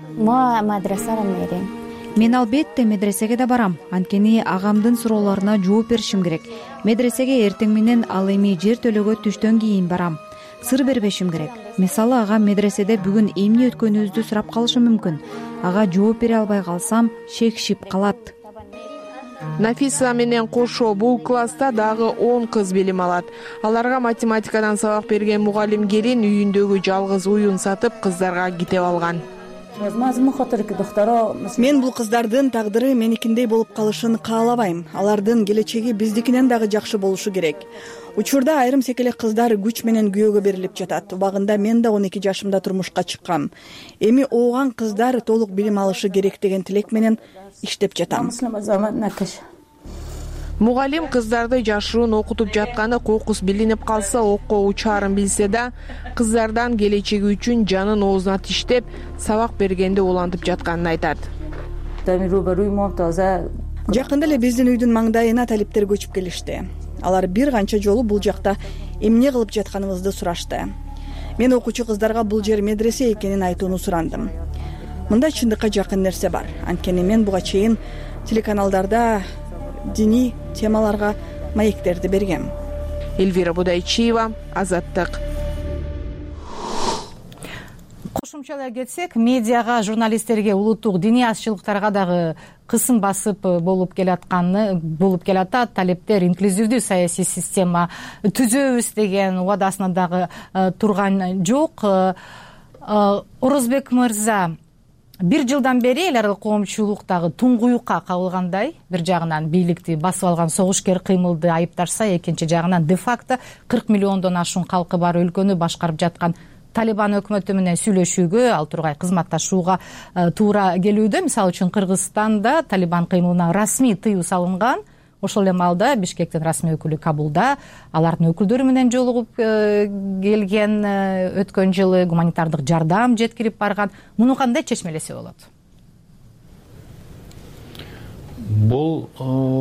Мен албетте медресеге да барам, анткени агамдын суроолоруна жооп беришим керек. Медресеге эртең менен ал эми жер төлөөгө түштөн кийин барам. Сыр бербешим керек. Мисалы, ага медреседе бүгүн эмне өткөнүбүздү сурап калышы мүмкүн. Ага жооп бере албай калсам, шекшип калат. Нафиса менен кошо бул класста дагы он кыз билим алат. Аларга математикадан сабак берген мугалим келин үйүндөгү жалгыз уюн сатып кыздарга китеп алган. Мен бул кыздардын тагдыры меникиндей болуп калышын каалабайм. Алардын келечеги биздикинен дагы жакшы болушу керек. Учурда айрым секелек кыздар күч менен күйөөгө берилип жатат. Убагында мен да он эки жашымда турмушка чыккам. Эми ооган кыздар толук билим алышы керек деген тилек менен иштеп жатам. Мугалим кыздарды жашыруун окутуп жатканы кокус билинип калса окко учаарын билсе да, кыздардан келечеги үчүн жанын оозуна тиштеп сабак бергенди улантып жатканын айтат. Жакында эле биздин үйдүн маңдайына талиптер көчүп келишти. Алар бир канча жолу бул жакта эмне кылып жатканыбызды сурашты. Мен окуучу кыздарга бул жер медресе экенин айтууну сурандым. Мында чындыкка жакын нерсе бар. Анткени мен буга чейин телеканалдарда диний темаларга маектерди бергем. Эльвира Будайчиева, Азаттык. Кошумчалай кетсек, медиага, журналисттерге, улуттук диний азчылыктарга дагы кысым басып болуп келатканы болуп келатат. Талиптер инклюзивдүү саясий система түзөбүз деген убадасына дагы турган жок. Орозбек мырза, бир жылдан бери эл аралык коомчулуктагы туңгуюкка кабылгандай, бир жагынан бийликти басып алган согушкер кыймылды айыпташса, экинчи жагынан де-факто кырк миллиондон ашуун калкы бар өлкөнү башкарып жаткан Талибан өкмөтү менен сүйлөшүүгө, ал тургай кызматташууга туура келүүдө. Мисалы үчүн Кыргызстанда Талибан кыймылына расмий тыюу салынган. Ошол эле маалда Бишкектин расмий өкүлү Кабулда алардын өкүлдөрү менен жолугуп келген, өткөн жылы гуманитардык жардам жеткирип барган. Муну кандай чечмелесе болот? Бул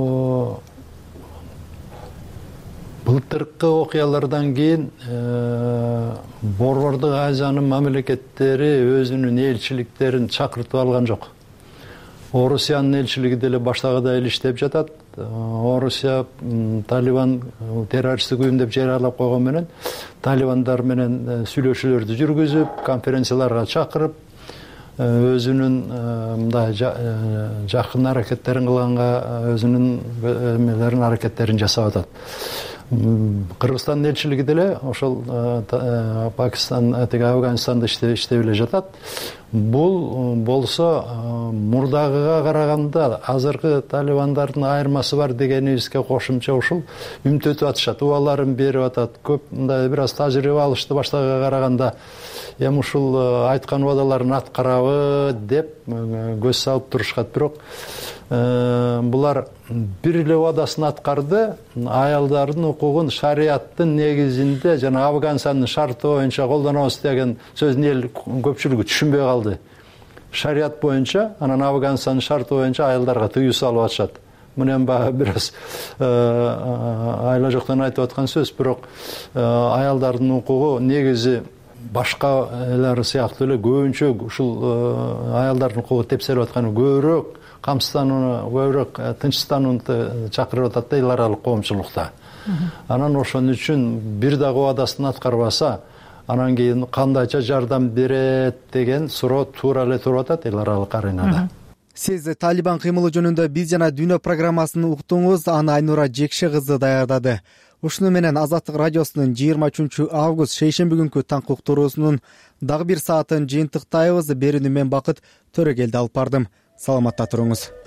былтыркы окуялардан кийин Борбордук Азиянын мамлекеттери өзүнүн элчиликтерин чакыртып алган жок. Орусиянын элчилиги деле баштагыдай эле иштеп жатат. Орусия Талибан террористтик уюм деп жарыялап койгон менен талибандар менен сүйлөшүүлөрдү жүргүзүп, конференцияларга чакырып, өзүнүн мындай жакын аракеттерин кылганга өзүнүн эмелерин аракеттерин жасап атат. Кыргызстандын элчилиги деле ошол Пакистан, Афганистанда иштеп эле жатат. Бул болсо мурдагыга караганда азыркы талибандардын айырмасы бар дегенибизге кошумча ушул үмүттөтүп атышат, убаларын берип атат. Көп мындай бир аз тажрыйба алышты баштагыга караганда. Эми ушул айткан убадаларын аткарабы деп көз салып турушат. Бирок булар бир эле убадасын аткарды, аялдардын укугун шариаттын негизинде жана Афганистандын шарты боюнча колдонобуз деген сөзүн эл көпчүлүгү түшүнбөй калды. шарият боюнча, анан Афганстандын шарты боюнча аялдарга тыюу салып атышат. Мынен баягы бир аз айла жоктон айтып аткан сөз, бирок аялдардын укугу негизи башка элер сыяктуу эле көбүнчө ушул аялдардын укугу тепселип атканы көбүрөөк камсызданууну, көбүрөөк тынчсызданууну чакырып атат да эл аралык коомчулукта. Анан ошон үчүн бир дагы убадасын аткарбаса, анан кийин кандайча жардам берет деген суроо туура эле туруп атат эл аралык аренада. Сиз Талибан кыймылы жөнүндө биз жана дүйнө программасын уктуңуз, аны Айнура Жекше кызы даярдады. Ушуну менен Азаттык радиосунун жыйырма үчүнчү август шейшемби күнкү таңкы уктуруусунун дагы бир саатын жыйынтыктайбыз. Берүүнү мен Бакыт Төрөгелди алып бардым. Саламатта туруңуз.